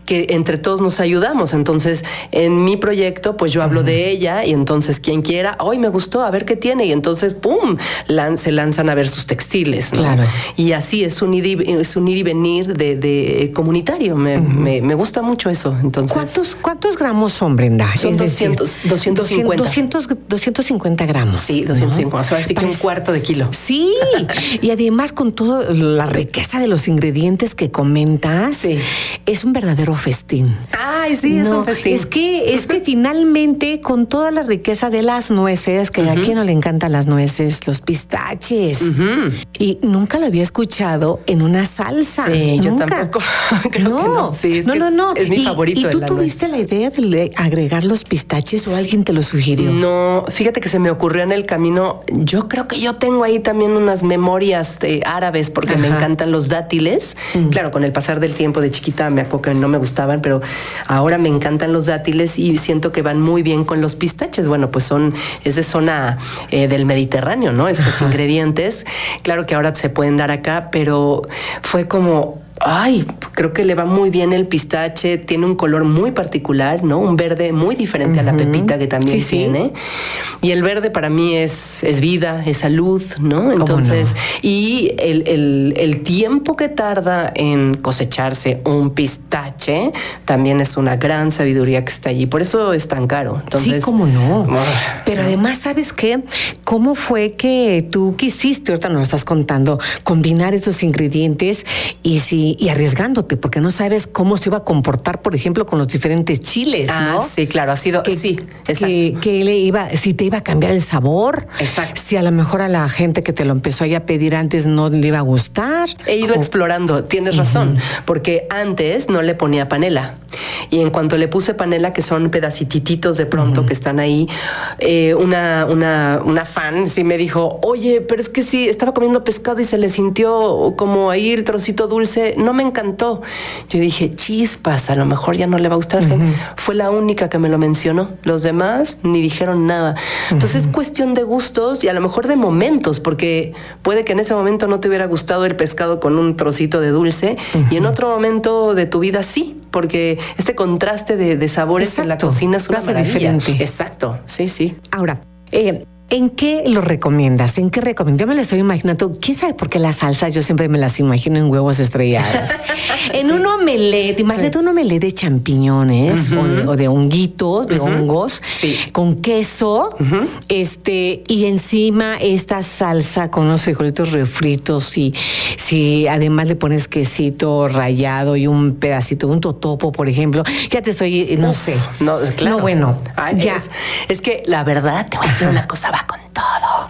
que entre todos nos ayudamos. Entonces, en mi proyecto, pues yo hablo uh-huh. de ella y entonces quien quiera, hoy me gustó, a ver qué tiene. Y entonces, ¡pum!, lan- se lanzan a ver sus textiles, ¿no? Claro. Y así es un ir y, es un ir y venir de, de comunitario. Me, uh-huh. me, me gusta mucho eso. Entonces, ¿Cuántos, cuántos gramos son, Brenda? Son es doscientos, decir, doscientos cincuenta. doscientos, doscientos cincuenta gramos. Sí, doscientos cincuenta. ¿No? O sea, así que un cuarto de kilo. Sí. Y además con toda la riqueza de los ingredientes que comentas, sí. es un verdadero festín. Ay, sí, no, es un festín. Es que, es que finalmente con toda la riqueza de las nueces, que uh-huh. a quien no le encantan las nueces, los pistaches. Uh-huh. Y nunca lo había escuchado en una salsa. Sí, nunca. yo tampoco. Creo no, que no. Sí, es no, que no, no. Es mi y, favorito. ¿Y tú de la tuviste nuez. la idea de agregar los pistaches o alguien te lo sugirió? No, fíjate que se me ocurrió en el camino. Yo creo que yo tengo ahí también unas memorias de árabes porque Ajá. me encantan los dátiles. Mm. Claro, con el pasar del tiempo de chiquita me acuerdo que no me gustaban, pero ahora me encantan los dátiles y siento que van muy bien con los pistaches. Bueno, pues son, es de zona eh, del Mediterráneo, ¿no? Estos Ajá. ingredientes. Claro que ahora se pueden dar acá, pero fue como... Ay, creo que le va muy bien el pistache, tiene un color muy particular, ¿no? Un verde muy diferente uh-huh. a la pepita que también sí, tiene. Sí. Y el verde para mí es, es vida, es salud, ¿no? Entonces, no? y el, el, el tiempo que tarda en cosecharse un pistache también es una gran sabiduría que está allí. Por eso es tan caro. Entonces, sí, cómo no. Oh, Pero además, ¿sabes qué? ¿Cómo fue que tú quisiste, ahorita nos lo estás contando, combinar esos ingredientes y si Y, y arriesgándote, porque no sabes cómo se iba a comportar, por ejemplo, con los diferentes chiles, ¿no? Ah, sí, claro, ha sido, que, sí, exacto. Que, que le iba, si te iba a cambiar el sabor. Exacto. Si a lo mejor a la gente que te lo empezó a pedir antes no le iba a gustar. He ido o... explorando, tienes razón, uh-huh. porque antes no le ponía panela. Y en cuanto le puse panela, que son pedacititos de pronto uh-huh. que están ahí, eh, una, una, una fan sí me dijo, oye, pero es que sí, estaba comiendo pescado y se le sintió como ahí el trocito dulce. No me encantó. Yo dije, chispas, a lo mejor ya no le va a gustar. Uh-huh. Fue la única que me lo mencionó. Los demás ni dijeron nada. Entonces uh-huh. es cuestión de gustos y a lo mejor de momentos, porque puede que en ese momento no te hubiera gustado el pescado con un trocito de dulce uh-huh. y en otro momento de tu vida sí, porque este contraste de, de sabores Exacto. en la cocina es una maravilla. Diferente. Exacto, sí, sí. Ahora, eh, ¿en qué lo recomiendas? ¿En qué recomiendas? Yo me lo estoy imaginando. ¿Quién sabe por qué las salsas yo siempre me las imagino en huevos estrellados? En sí. un omelette, imagínate sí. un omelette de champiñones uh-huh. o, de, o de honguitos, de uh-huh. hongos, sí. con queso, uh-huh. este, y encima esta salsa con unos frijolitos refritos y si además le pones quesito rallado y un pedacito, un totopo, por ejemplo, ya te estoy, no Uf, sé. No, claro. No, bueno, Ay, ya. Es, es que la verdad, te voy a decir una cosa, va con todo.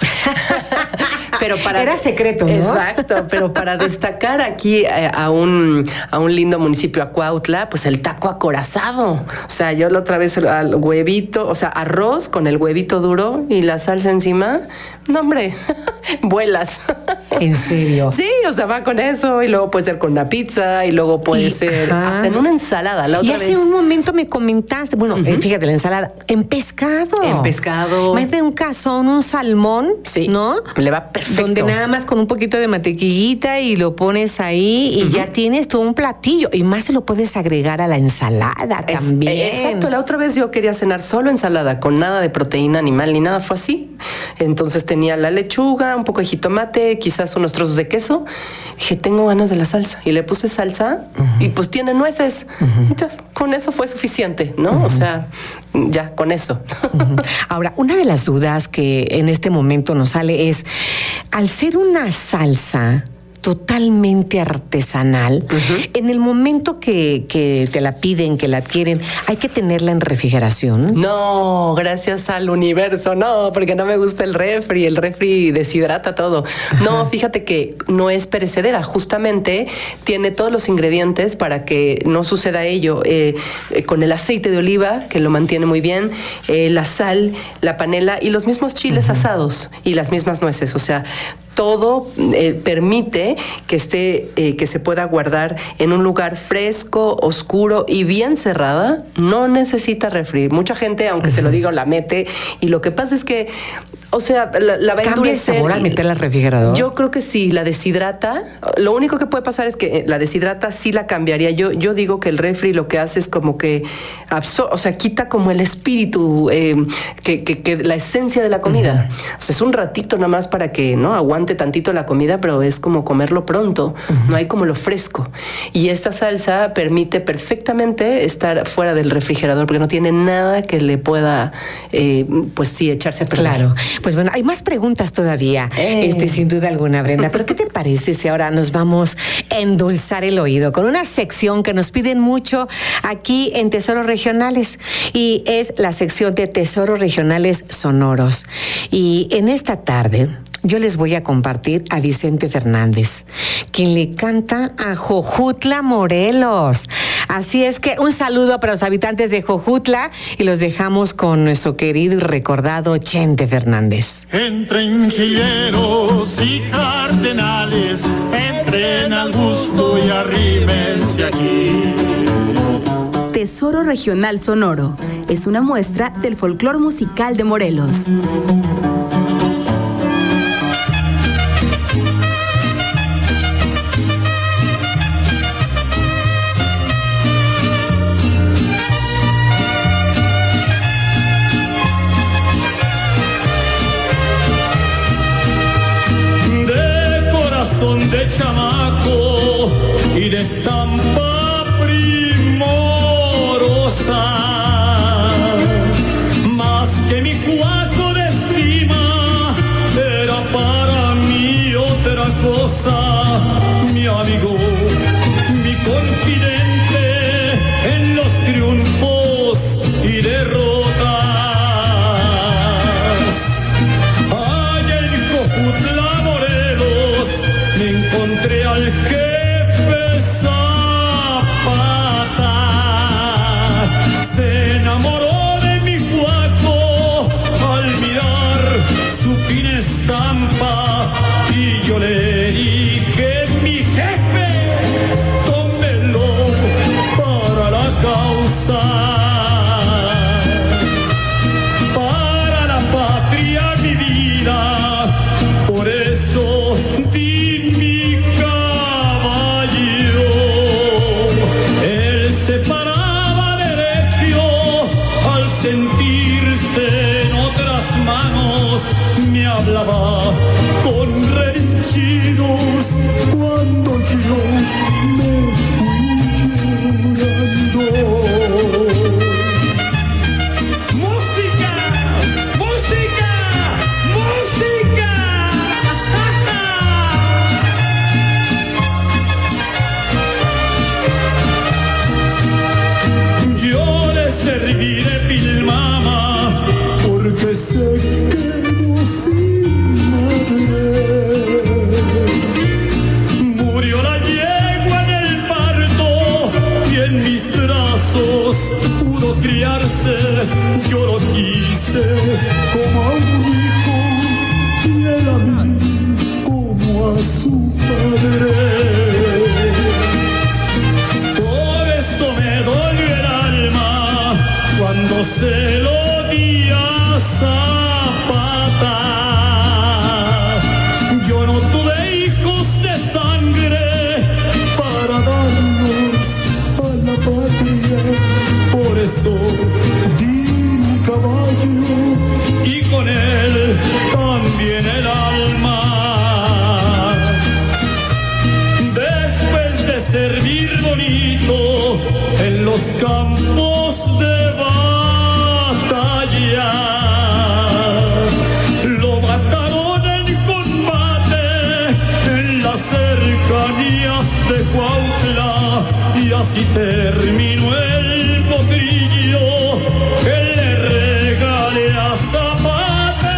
Pero para, era secreto, ¿no? Exacto, pero para destacar aquí eh, a un a un lindo municipio, a Cuautla, pues el taco acorazado. O sea, yo la otra vez al huevito, o sea, arroz con el huevito duro y la salsa encima. No, hombre, vuelas. ¿En serio? Sí, o sea, va con eso y luego puede ser con una pizza y luego puede y, ser ajá. hasta en una ensalada. La otra y hace vez... un momento me comentaste, bueno, uh-huh. fíjate, la ensalada, en pescado. En pescado. Más de un cazón, un salmón, sí, ¿no? Le va perfecto. Donde nada más con un poquito de mantequillita y lo pones ahí y uh-huh. ya tienes todo un platillo. Y más se lo puedes agregar a la ensalada es, también. Exacto, la otra vez yo quería cenar solo ensalada, con nada de proteína animal ni nada, fue así. Entonces tenía la lechuga, un poco de jitomate, quizás unos trozos de queso. Dije, tengo ganas de la salsa. Y le puse salsa uh-huh. y pues tiene nueces. Uh-huh. Entonces, con eso fue suficiente, ¿no? Uh-huh. O sea, ya, con eso. Uh-huh. Ahora, una de las dudas que en este momento nos sale es, al ser una salsa totalmente artesanal, uh-huh. en el momento que, que te la piden, que la adquieren, ¿hay que tenerla en refrigeración? No, gracias al universo, no, porque no me gusta el refri, el refri deshidrata todo. Ajá. No, fíjate que no es perecedera, justamente tiene todos los ingredientes para que no suceda ello, eh, eh, con el aceite de oliva, que lo mantiene muy bien, eh, la sal, la panela y los mismos chiles uh-huh. asados y las mismas nueces, o sea, todo eh, permite que esté, eh, que se pueda guardar en un lugar fresco, oscuro y bien cerrada. No necesita refri. Mucha gente, aunque uh-huh. se lo diga, la mete, y lo que pasa es que, o sea, la, la va a ¿Cambia el sabor al meterla al refrigerador? Yo creo que sí, la deshidrata. Lo único que puede pasar es que la deshidrata sí la cambiaría. Yo, yo digo que el refri lo que hace es como que absor- o sea, quita como el espíritu, eh, que, que, que la esencia de la comida. Uh-huh. O sea, es un ratito nada más para que no aguante tantito la comida, pero es como comerlo pronto. Uh-huh. No hay como lo fresco. Y esta salsa permite perfectamente estar fuera del refrigerador porque no tiene nada que le pueda, eh, pues sí, echarse a perder. Claro. Pues bueno, hay más preguntas todavía, eh. este, sin duda alguna, Brenda. Pero ¿qué te parece si ahora nos vamos a endulzar el oído con una sección que nos piden mucho aquí en Tesoros Regionales? Y es la sección de Tesoros Regionales Sonoros. Y en esta tarde yo les voy a compartir a Vicente Fernández, quien le canta a Jojutla, Morelos. Así es que un saludo para los habitantes de Jojutla y los dejamos con nuestro querido y recordado Chente Fernández. Entre ingenieros y cardenales, entren al gusto y arrímense aquí. Tesoro Regional Sonoro es una muestra del folclor musical de Morelos. De chamaco y de estampa primorosa, más que mi cuaco de estima, era para mí otra cosa, mi amigo, mi confidente en los triunfos y derrotas. Allá en Jojutla, encontré al jefe Zapata, se enamoró de mi guaco al mirar su fina estampa y yo le dije, mi jefe, tómelo para la causa, para la patria mi vida, por eso di mi caballo. Él se paraba derecho al sentirse en otras manos, me hablaba con relinchidos cuando yo me fui llorando. ¡Música! ¡Música! ¡Música! Yo le serviré pilmama porque se quedó sin madre. Murió la yegua en el parto y en mis brazos pudo criarse. Yo lo quise como a un hijo y él a mí como a su padre. Por eso me dolió el alma cuando se lo di a Zapata. Yo no tuve hijos de sangre para darnos a la patria, por eso di mi caballo y con él también el alma. Después de servir bonito en los campos de batalla, lo mataron en combate en las cercanías de Cuautla y así terminó el potrillo que le regalé a Zapata.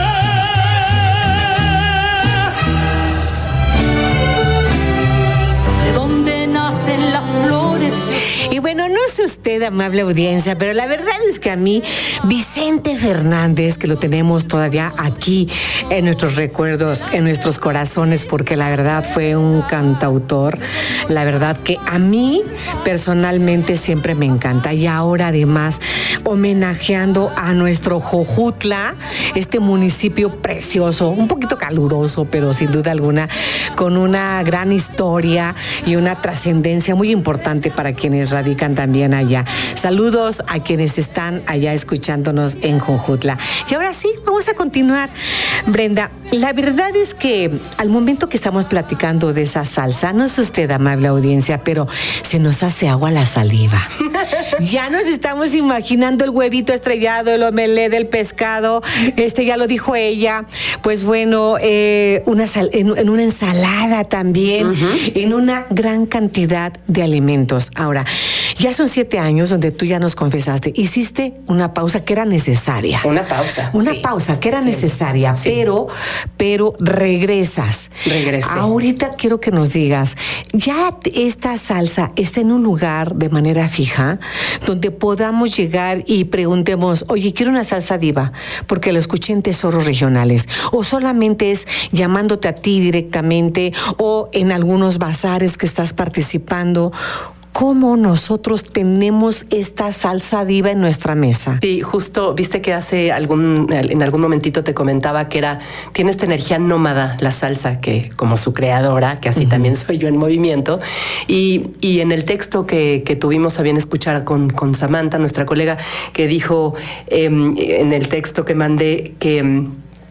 ¿De dónde nacen las flores? Y bueno, no sé usted, amable audiencia, pero la verdad es que a mí, Vicente Fernández, que lo tenemos todavía aquí en nuestros recuerdos, en nuestros corazones, porque la verdad fue un cantautor, la verdad que a mí personalmente siempre me encanta. Y ahora además homenajeando a nuestro Jojutla, este municipio precioso, un poquito caluroso, pero sin duda alguna con una gran historia y una trascendencia muy importante para quienes radican también allá. Saludos a quienes están allá escuchándonos en Jojutla. Y ahora sí, vamos a continuar. Brenda, la verdad es que al momento que estamos platicando de esa salsa, no es usted, amable audiencia, pero se nos hace agua la saliva. Ya nos estamos imaginando el huevito estrellado, el omelé del pescado, este ya lo dijo ella, pues bueno, eh, una sal, en, en una ensalada también, uh-huh. en una gran cantidad de alimentos. Ahora, ya son siete años donde tú ya nos confesaste, hiciste una pausa que era necesaria. Una pausa. Una sí. pausa que era sí. necesaria, sí. pero, pero regresas. Regresé. Ahorita quiero que nos digas, ya esta salsa está en un lugar de manera fija, donde podamos llegar y preguntemos, oye, quiero una salsa diva, porque lo escuché en Tesoros Regionales, o solamente es llamándote a ti directamente, o en algunos bazares que estás participando. ¿Cómo nosotros tenemos esta salsa diva en nuestra mesa? Sí, justo, viste que hace algún, en algún momentito te comentaba que era, tiene esta energía nómada, la salsa, que como su creadora, que así uh-huh. también soy yo en movimiento. Y, y en el texto que, que tuvimos a bien escuchar con, con Samantha, nuestra colega, que dijo eh, en el texto que mandé que...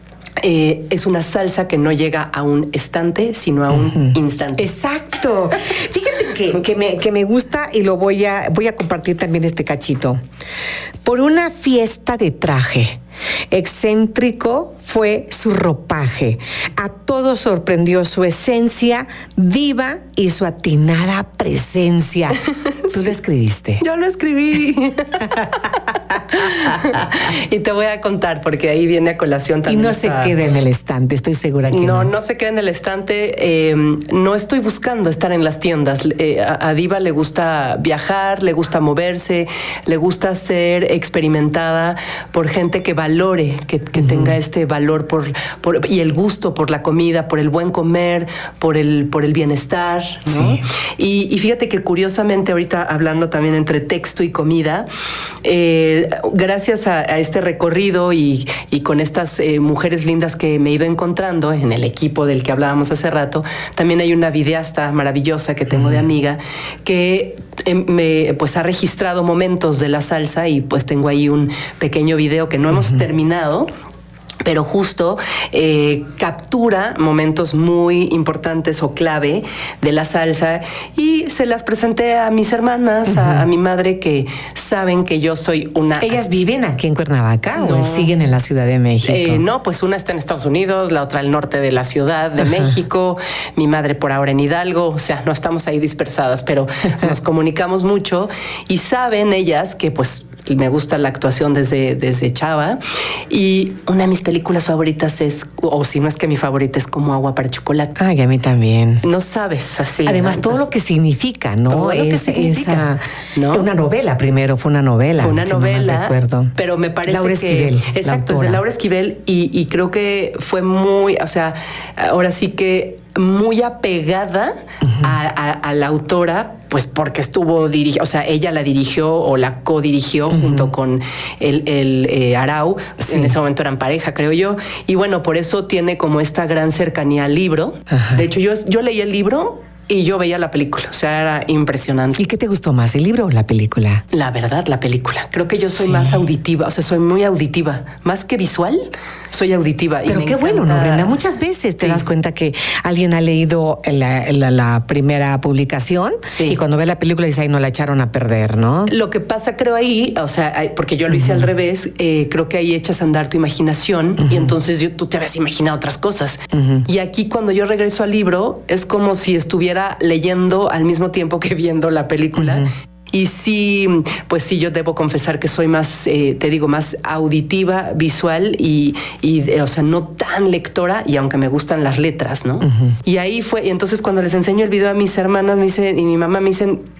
Eh, es una salsa que no llega a un estante, sino a un uh-huh. instante. Exacto. Fíjate que, que, me, que me gusta y lo voy a, voy a compartir también este cachito. Por una fiesta de traje, excéntrico fue su ropaje. A todos sorprendió su esencia diva y su atinada presencia. Tú lo escribiste. Yo lo escribí. Y te voy a contar, porque ahí viene a colación también. Y no esta... se queda en el estante, estoy segura que no. No, no se queda en el estante. Eh, no estoy buscando estar en las tiendas. Eh, a, a Diva le gusta viajar, le gusta moverse, le gusta ser experimentada por gente que valore, que, que uh-huh. tenga este valor por, por y el gusto por la comida, por el buen comer, por el, por el bienestar, ¿no? Sí. Y, y fíjate que curiosamente ahorita hablando también entre texto y comida, eh, gracias a, a este recorrido y, y con estas eh, mujeres lindas que me he ido encontrando en el equipo del que hablábamos hace rato, también hay una videasta maravillosa que tengo uh-huh. de amiga que eh, me pues ha registrado momentos de la salsa y pues tengo ahí un pequeño video que no uh-huh. hemos terminado, pero justo eh, captura momentos muy importantes o clave de la salsa y se las presenté a mis hermanas, uh-huh. a, a mi madre, que saben que yo soy una... ¿Ellas viven aquí en Cuernavaca no. o siguen en la Ciudad de México? Eh, no, pues una está en Estados Unidos, la otra al norte de la Ciudad de uh-huh. México, mi madre por ahora en Hidalgo, o sea, no estamos ahí dispersadas, pero nos comunicamos mucho y saben ellas que pues me gusta la actuación desde, desde chava y una de mis películas favoritas es, o si no es que mi favorita es Como agua para chocolate. Ay, a mí también. No sabes, así. Además, ¿no? todo lo que significa, ¿no? Todo lo que es, significa, esa, ¿no? Una novela primero, fue una novela. Fue una si novela, no mal recuerdo. Pero me parece Laura que... Esquivel, exacto, es de Laura Esquivel y, y creo que fue muy, o sea, ahora sí que muy apegada uh-huh. a, a, a la autora, pues porque estuvo dirigida, o sea, ella la dirigió o la co-dirigió uh-huh. junto con el, el eh, Arau, sí. en ese momento eran pareja, creo yo, y bueno, por eso tiene como esta gran cercanía al libro. Uh-huh. De hecho, yo, yo leí el libro y yo veía la película, o sea, era impresionante. ¿Y qué te gustó más, el libro o la película? La verdad, la película. Creo que yo soy sí. más auditiva, o sea, soy muy auditiva. Más que visual, soy auditiva. Pero y qué me bueno, encanta... ¿no, Brenda? Muchas veces te sí. das cuenta que alguien ha leído la, la, la primera publicación sí. y cuando ve la película dice, ay, no la echaron a perder, ¿no? Lo que pasa, creo ahí, o sea, porque yo lo hice uh-huh. al revés, eh, creo que ahí echas a andar tu imaginación uh-huh. y entonces yo, tú te habías imaginado otras cosas. Uh-huh. Y aquí cuando yo regreso al libro, es como si estuviera leyendo al mismo tiempo que viendo la película. Uh-huh. Y sí, pues sí, yo debo confesar que soy más, eh, te digo, más auditiva, visual y, y, o sea, no tan lectora, y aunque me gustan las letras, ¿no? Uh-huh. Y ahí fue, y entonces cuando les enseño el video a mis hermanas me dicen, y mi mamá me dicen,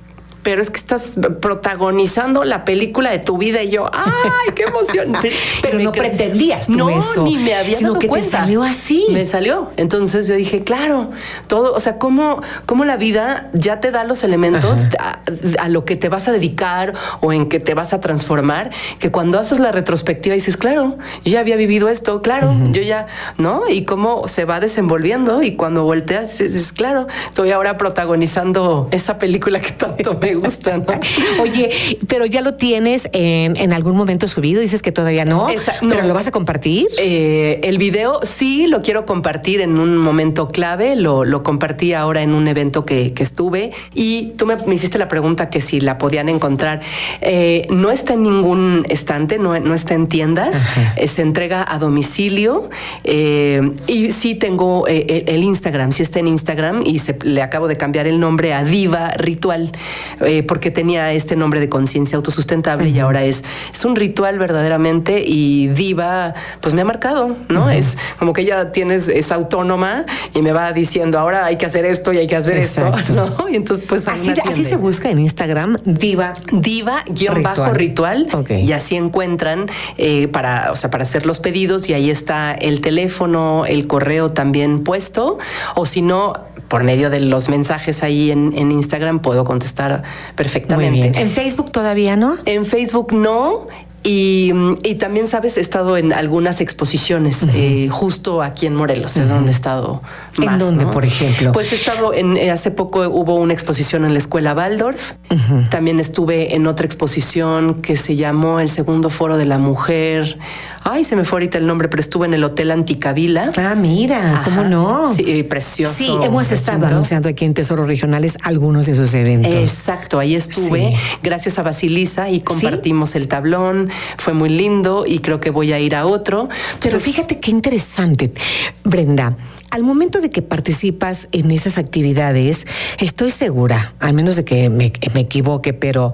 pero es que estás protagonizando la película de tu vida. Y yo, ¡ay, qué emoción! Pero no pretendías tú no, eso. No, ni me había sino dado que cuenta. te salió así. Me salió. Entonces yo dije, claro, todo, o sea, cómo, cómo la vida ya te da los elementos a, a lo que te vas a dedicar o en que te vas a transformar, que cuando haces la retrospectiva dices, claro, yo ya había vivido esto, claro, uh-huh. yo ya, ¿no? Y cómo se va desenvolviendo y cuando volteas dices, claro, estoy ahora protagonizando esa película que tanto me gusta, ¿no? Oye, pero ya lo tienes en, en algún momento subido, dices que todavía no, Esa, no. ¿pero lo vas a compartir? Eh, el video sí lo quiero compartir en un momento clave, lo, lo compartí ahora en un evento que, que estuve y tú me, me hiciste la pregunta que si la podían encontrar. Eh, no está en ningún estante, no, no está en tiendas, eh, se entrega a domicilio eh, y sí tengo eh, el, el Instagram, sí está en Instagram y se, le acabo de cambiar el nombre a Diva Ritual eh, porque tenía este nombre de conciencia autosustentable uh-huh. y ahora es, es un ritual verdaderamente y Diva pues me ha marcado, ¿no? Uh-huh. Es como que ella tienes, es autónoma y me va diciendo ahora hay que hacer esto y hay que hacer Exacto. esto, ¿no? Y entonces pues así, así se busca en Instagram, Diva Diva guión ritual. bajo ritual okay. y así encuentran eh, para, o sea, para hacer los pedidos y ahí está el teléfono, el correo también puesto o si no por medio de los mensajes ahí en, en Instagram puedo contestar perfectamente. ¿En Facebook todavía no? En Facebook no. Y, y también, sabes, he estado en algunas exposiciones, uh-huh. eh, justo aquí en Morelos, uh-huh. es donde he estado más. ¿En dónde, ¿no? por ejemplo? Pues he estado en, hace poco hubo una exposición en la Escuela Waldorf, uh-huh. también estuve en otra exposición que se llamó el Segundo Foro de la Mujer. Ay, se me fue ahorita el nombre, pero estuve en el Hotel Anticavila. Ah, mira, Ajá. ¿cómo no? Sí, precioso. Sí, hemos recinto. estado anunciando aquí en Tesoros Regionales algunos de sus eventos. Exacto, ahí estuve, sí. gracias a Basilisa y compartimos ¿Sí? el tablón. Fue muy lindo y creo que voy a ir a otro. Entonces, pero fíjate qué interesante, Brenda. Al momento de que participas en esas actividades, estoy segura, al menos de que me, me equivoque, pero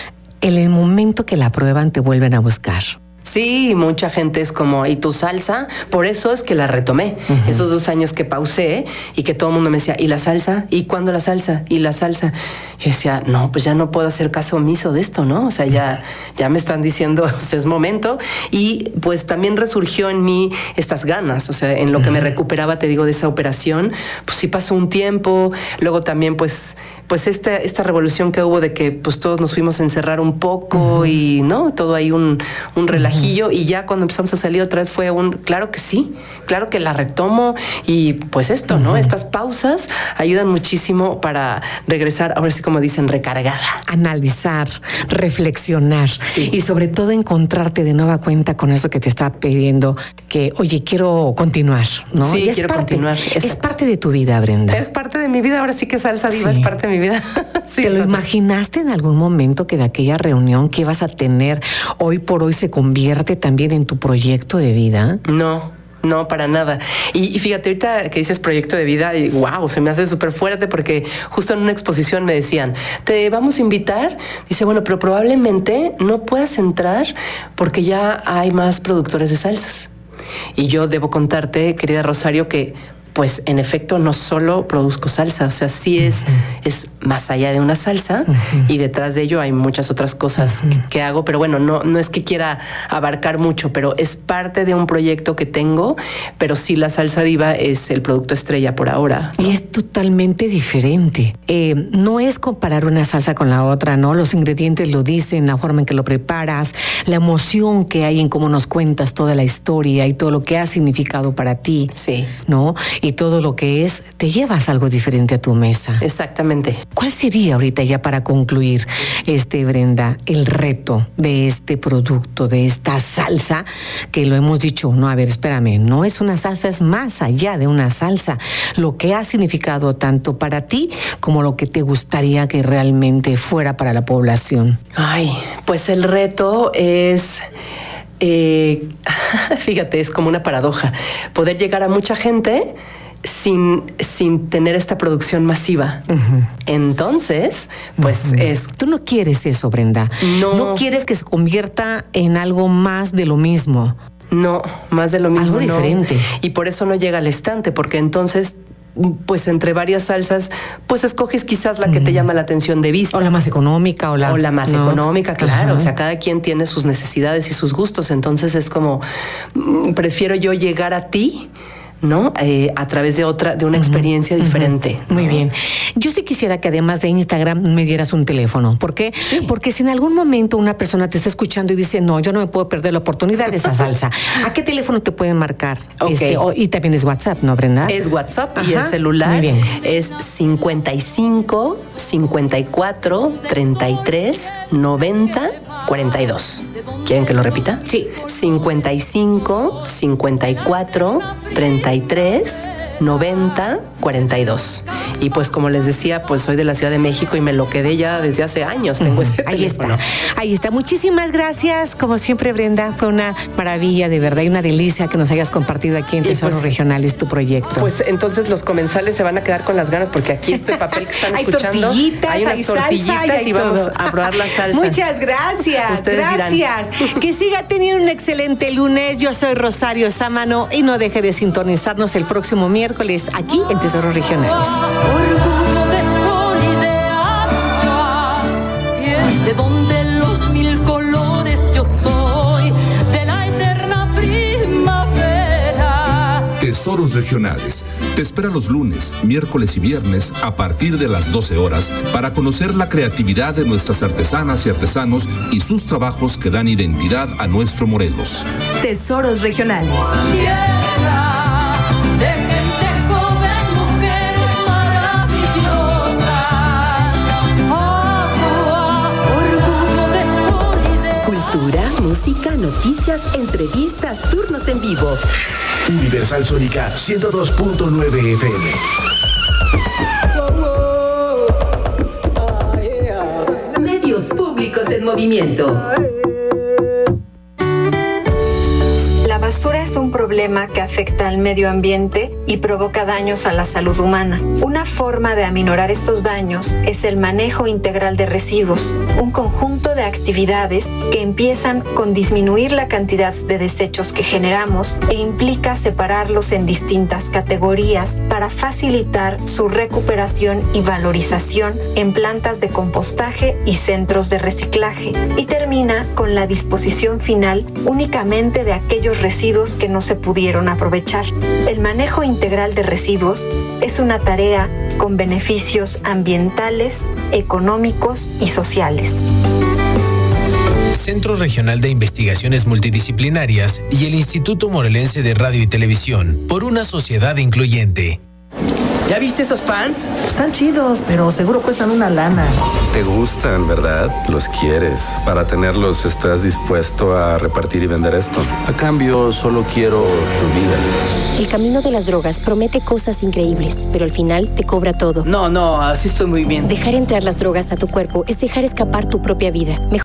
en el momento que la prueban te vuelven a buscar. Sí, mucha gente es como, ¿y tu salsa? Por eso es que la retomé. Uh-huh. Esos dos años que pausé y que todo el mundo me decía, ¿y la salsa? ¿Y cuándo la salsa? ¿Y la salsa? Yo decía, no, pues ya no puedo hacer caso omiso de esto, ¿no? O sea, ya, ya me están diciendo, o sea, es momento. Y pues también resurgió en mí estas ganas, o sea, en lo uh-huh. que me recuperaba, te digo, de esa operación, pues sí pasó un tiempo. Luego también, pues, pues esta, esta revolución que hubo de que pues todos nos fuimos a encerrar un poco uh-huh. y, ¿no? Todo ahí un, un relajillo. Y ya cuando empezamos a salir otra vez fue un, claro que sí, claro que la retomo y pues esto, uh-huh. ¿no? Estas pausas ayudan muchísimo para regresar, ahora sí como dicen, recargada. Analizar, reflexionar sí. y sobre todo encontrarte de nueva cuenta con eso que te está pidiendo que, oye, quiero continuar, ¿no? Sí, y es quiero parte, continuar. Exacto. Es parte de tu vida, Brenda. Es parte de mi vida, ahora sí que Salsa Diva sí. es parte de mi vida. sí, ¿Te lo total. imaginaste en algún momento que de aquella reunión que ibas a tener hoy por hoy se convierte también en tu proyecto de vida? No. No, para nada. Y, y fíjate, ahorita que dices proyecto de vida, y wow, se me hace súper fuerte porque justo en una exposición me decían, te vamos a invitar. Dice, bueno, pero probablemente no puedas entrar porque ya hay más productores de salsas. Y yo debo contarte, querida Rosario, que pues en efecto no solo produzco salsa, o sea, sí es, uh-huh. es más allá de una salsa uh-huh. y detrás de ello hay muchas otras cosas uh-huh. que, que hago, pero bueno, no, no es que quiera abarcar mucho, pero es parte de un proyecto que tengo, pero sí la Salsa Diva es el producto estrella por ahora, ¿no? Y es totalmente diferente. Eh, no es comparar una salsa con la otra, ¿no? Los ingredientes lo dicen, la forma en que lo preparas, la emoción que hay en cómo nos cuentas toda la historia y todo lo que ha significado para ti, sí, ¿no? Y todo lo que es, te llevas algo diferente a tu mesa. Exactamente. ¿Cuál sería ahorita ya para concluir, este Brenda, el reto de este producto, de esta salsa, que lo hemos dicho, no, a ver, espérame, no es una salsa, es más allá de una salsa, lo que ha significado tanto para ti como lo que te gustaría que realmente fuera para la población? Ay, pues el reto es... Eh, fíjate, es como una paradoja. Poder llegar a mucha gente sin, sin tener esta producción masiva. Uh-huh. Entonces, pues uh-huh. es... Tú no quieres eso, Brenda. No. No quieres que se convierta en algo más de lo mismo. No, más de lo mismo. Algo diferente. No. Y por eso no llega al estante, porque entonces pues entre varias salsas, pues escoges quizás la que mm. te llama la atención de vista. O la más económica. O la, o la más no. económica, claro. Ajá. O sea, cada quien tiene sus necesidades y sus gustos. Entonces es como, prefiero yo llegar a ti, ¿no? Eh, a través de otra, de una uh-huh, experiencia uh-huh. diferente. Muy ¿no? bien. Yo sí quisiera que además de Instagram me dieras un teléfono. ¿Por qué? Sí. Porque si en algún momento una persona te está escuchando y dice, no, yo no me puedo perder la oportunidad de esa salsa, ¿a qué teléfono te pueden marcar? Okay. Este, o, y también es WhatsApp, ¿no, Brenda? Es WhatsApp. Ajá. Y el celular Muy bien. es cincuenta y cinco, cincuenta y cuatro, treinta y tres, noventa, cuarenta y dos. ¿Quieren que lo repita? Sí. cincuenta y cinco, cincuenta y cuatro, treinta y tres, noventa, cuarenta y dos. Y pues como les decía, pues soy de la Ciudad de México y me lo quedé ya desde hace años. Tengo uh-huh. ese Ahí teléfono. está. Ahí está. Muchísimas gracias. Como siempre, Brenda, fue una maravilla, de verdad, y una delicia que nos hayas compartido aquí en Tesoros pues, Regionales tu proyecto. Pues entonces los comensales se van a quedar con las ganas porque aquí este papel que están hay escuchando. Tortillitas, hay unas hay tortillitas salsa y, hay y vamos todo. a probar la salsa. Muchas gracias. Ustedes gracias. Dirán. Que siga teniendo un excelente lunes. Yo soy Rosario Sámano y no deje de sintonizarnos el próximo miércoles aquí en Tesoros Regionales. Orgullo de sol y de agua, y es de donde los mil colores yo soy, de la eterna primavera. Tesoros Regionales. Te espera los lunes, miércoles y viernes a partir de las doce horas para conocer la creatividad de nuestras artesanas y artesanos y sus trabajos que dan identidad a nuestro Morelos. Tesoros Regionales. Tierra de gente joven, mujeres maravillosas. Agua, orgullo de sol y de... Cultura, música, noticias, entrevistas, turnos en vivo. Universal Sónica ciento dos punto nueve F M. Medios públicos en movimiento. La basura es un problema que afecta al medio ambiente y provoca daños a la salud humana. Una forma de aminorar estos daños es el manejo integral de residuos, un conjunto de actividades que empiezan con disminuir la cantidad de desechos que generamos e implica separarlos en distintas categorías para facilitar su recuperación y valorización en plantas de compostaje y centros de reciclaje, y termina con la disposición final únicamente de aquellos residuos que no se pudieron aprovechar. El manejo integral de residuos es una tarea con beneficios ambientales, económicos y sociales. Centro Regional de Investigaciones Multidisciplinarias y el Instituto Morelense de Radio y Televisión, por una sociedad incluyente. ¿Ya viste esos pants? Están chidos, pero seguro cuestan una lana. Te gustan, ¿verdad? Los quieres. Para tenerlos, ¿estás dispuesto a repartir y vender esto? A cambio, solo quiero tu vida. El camino de las drogas promete cosas increíbles, pero al final te cobra todo. No, no, así estoy muy bien. Dejar entrar las drogas a tu cuerpo es dejar escapar tu propia vida. Mejor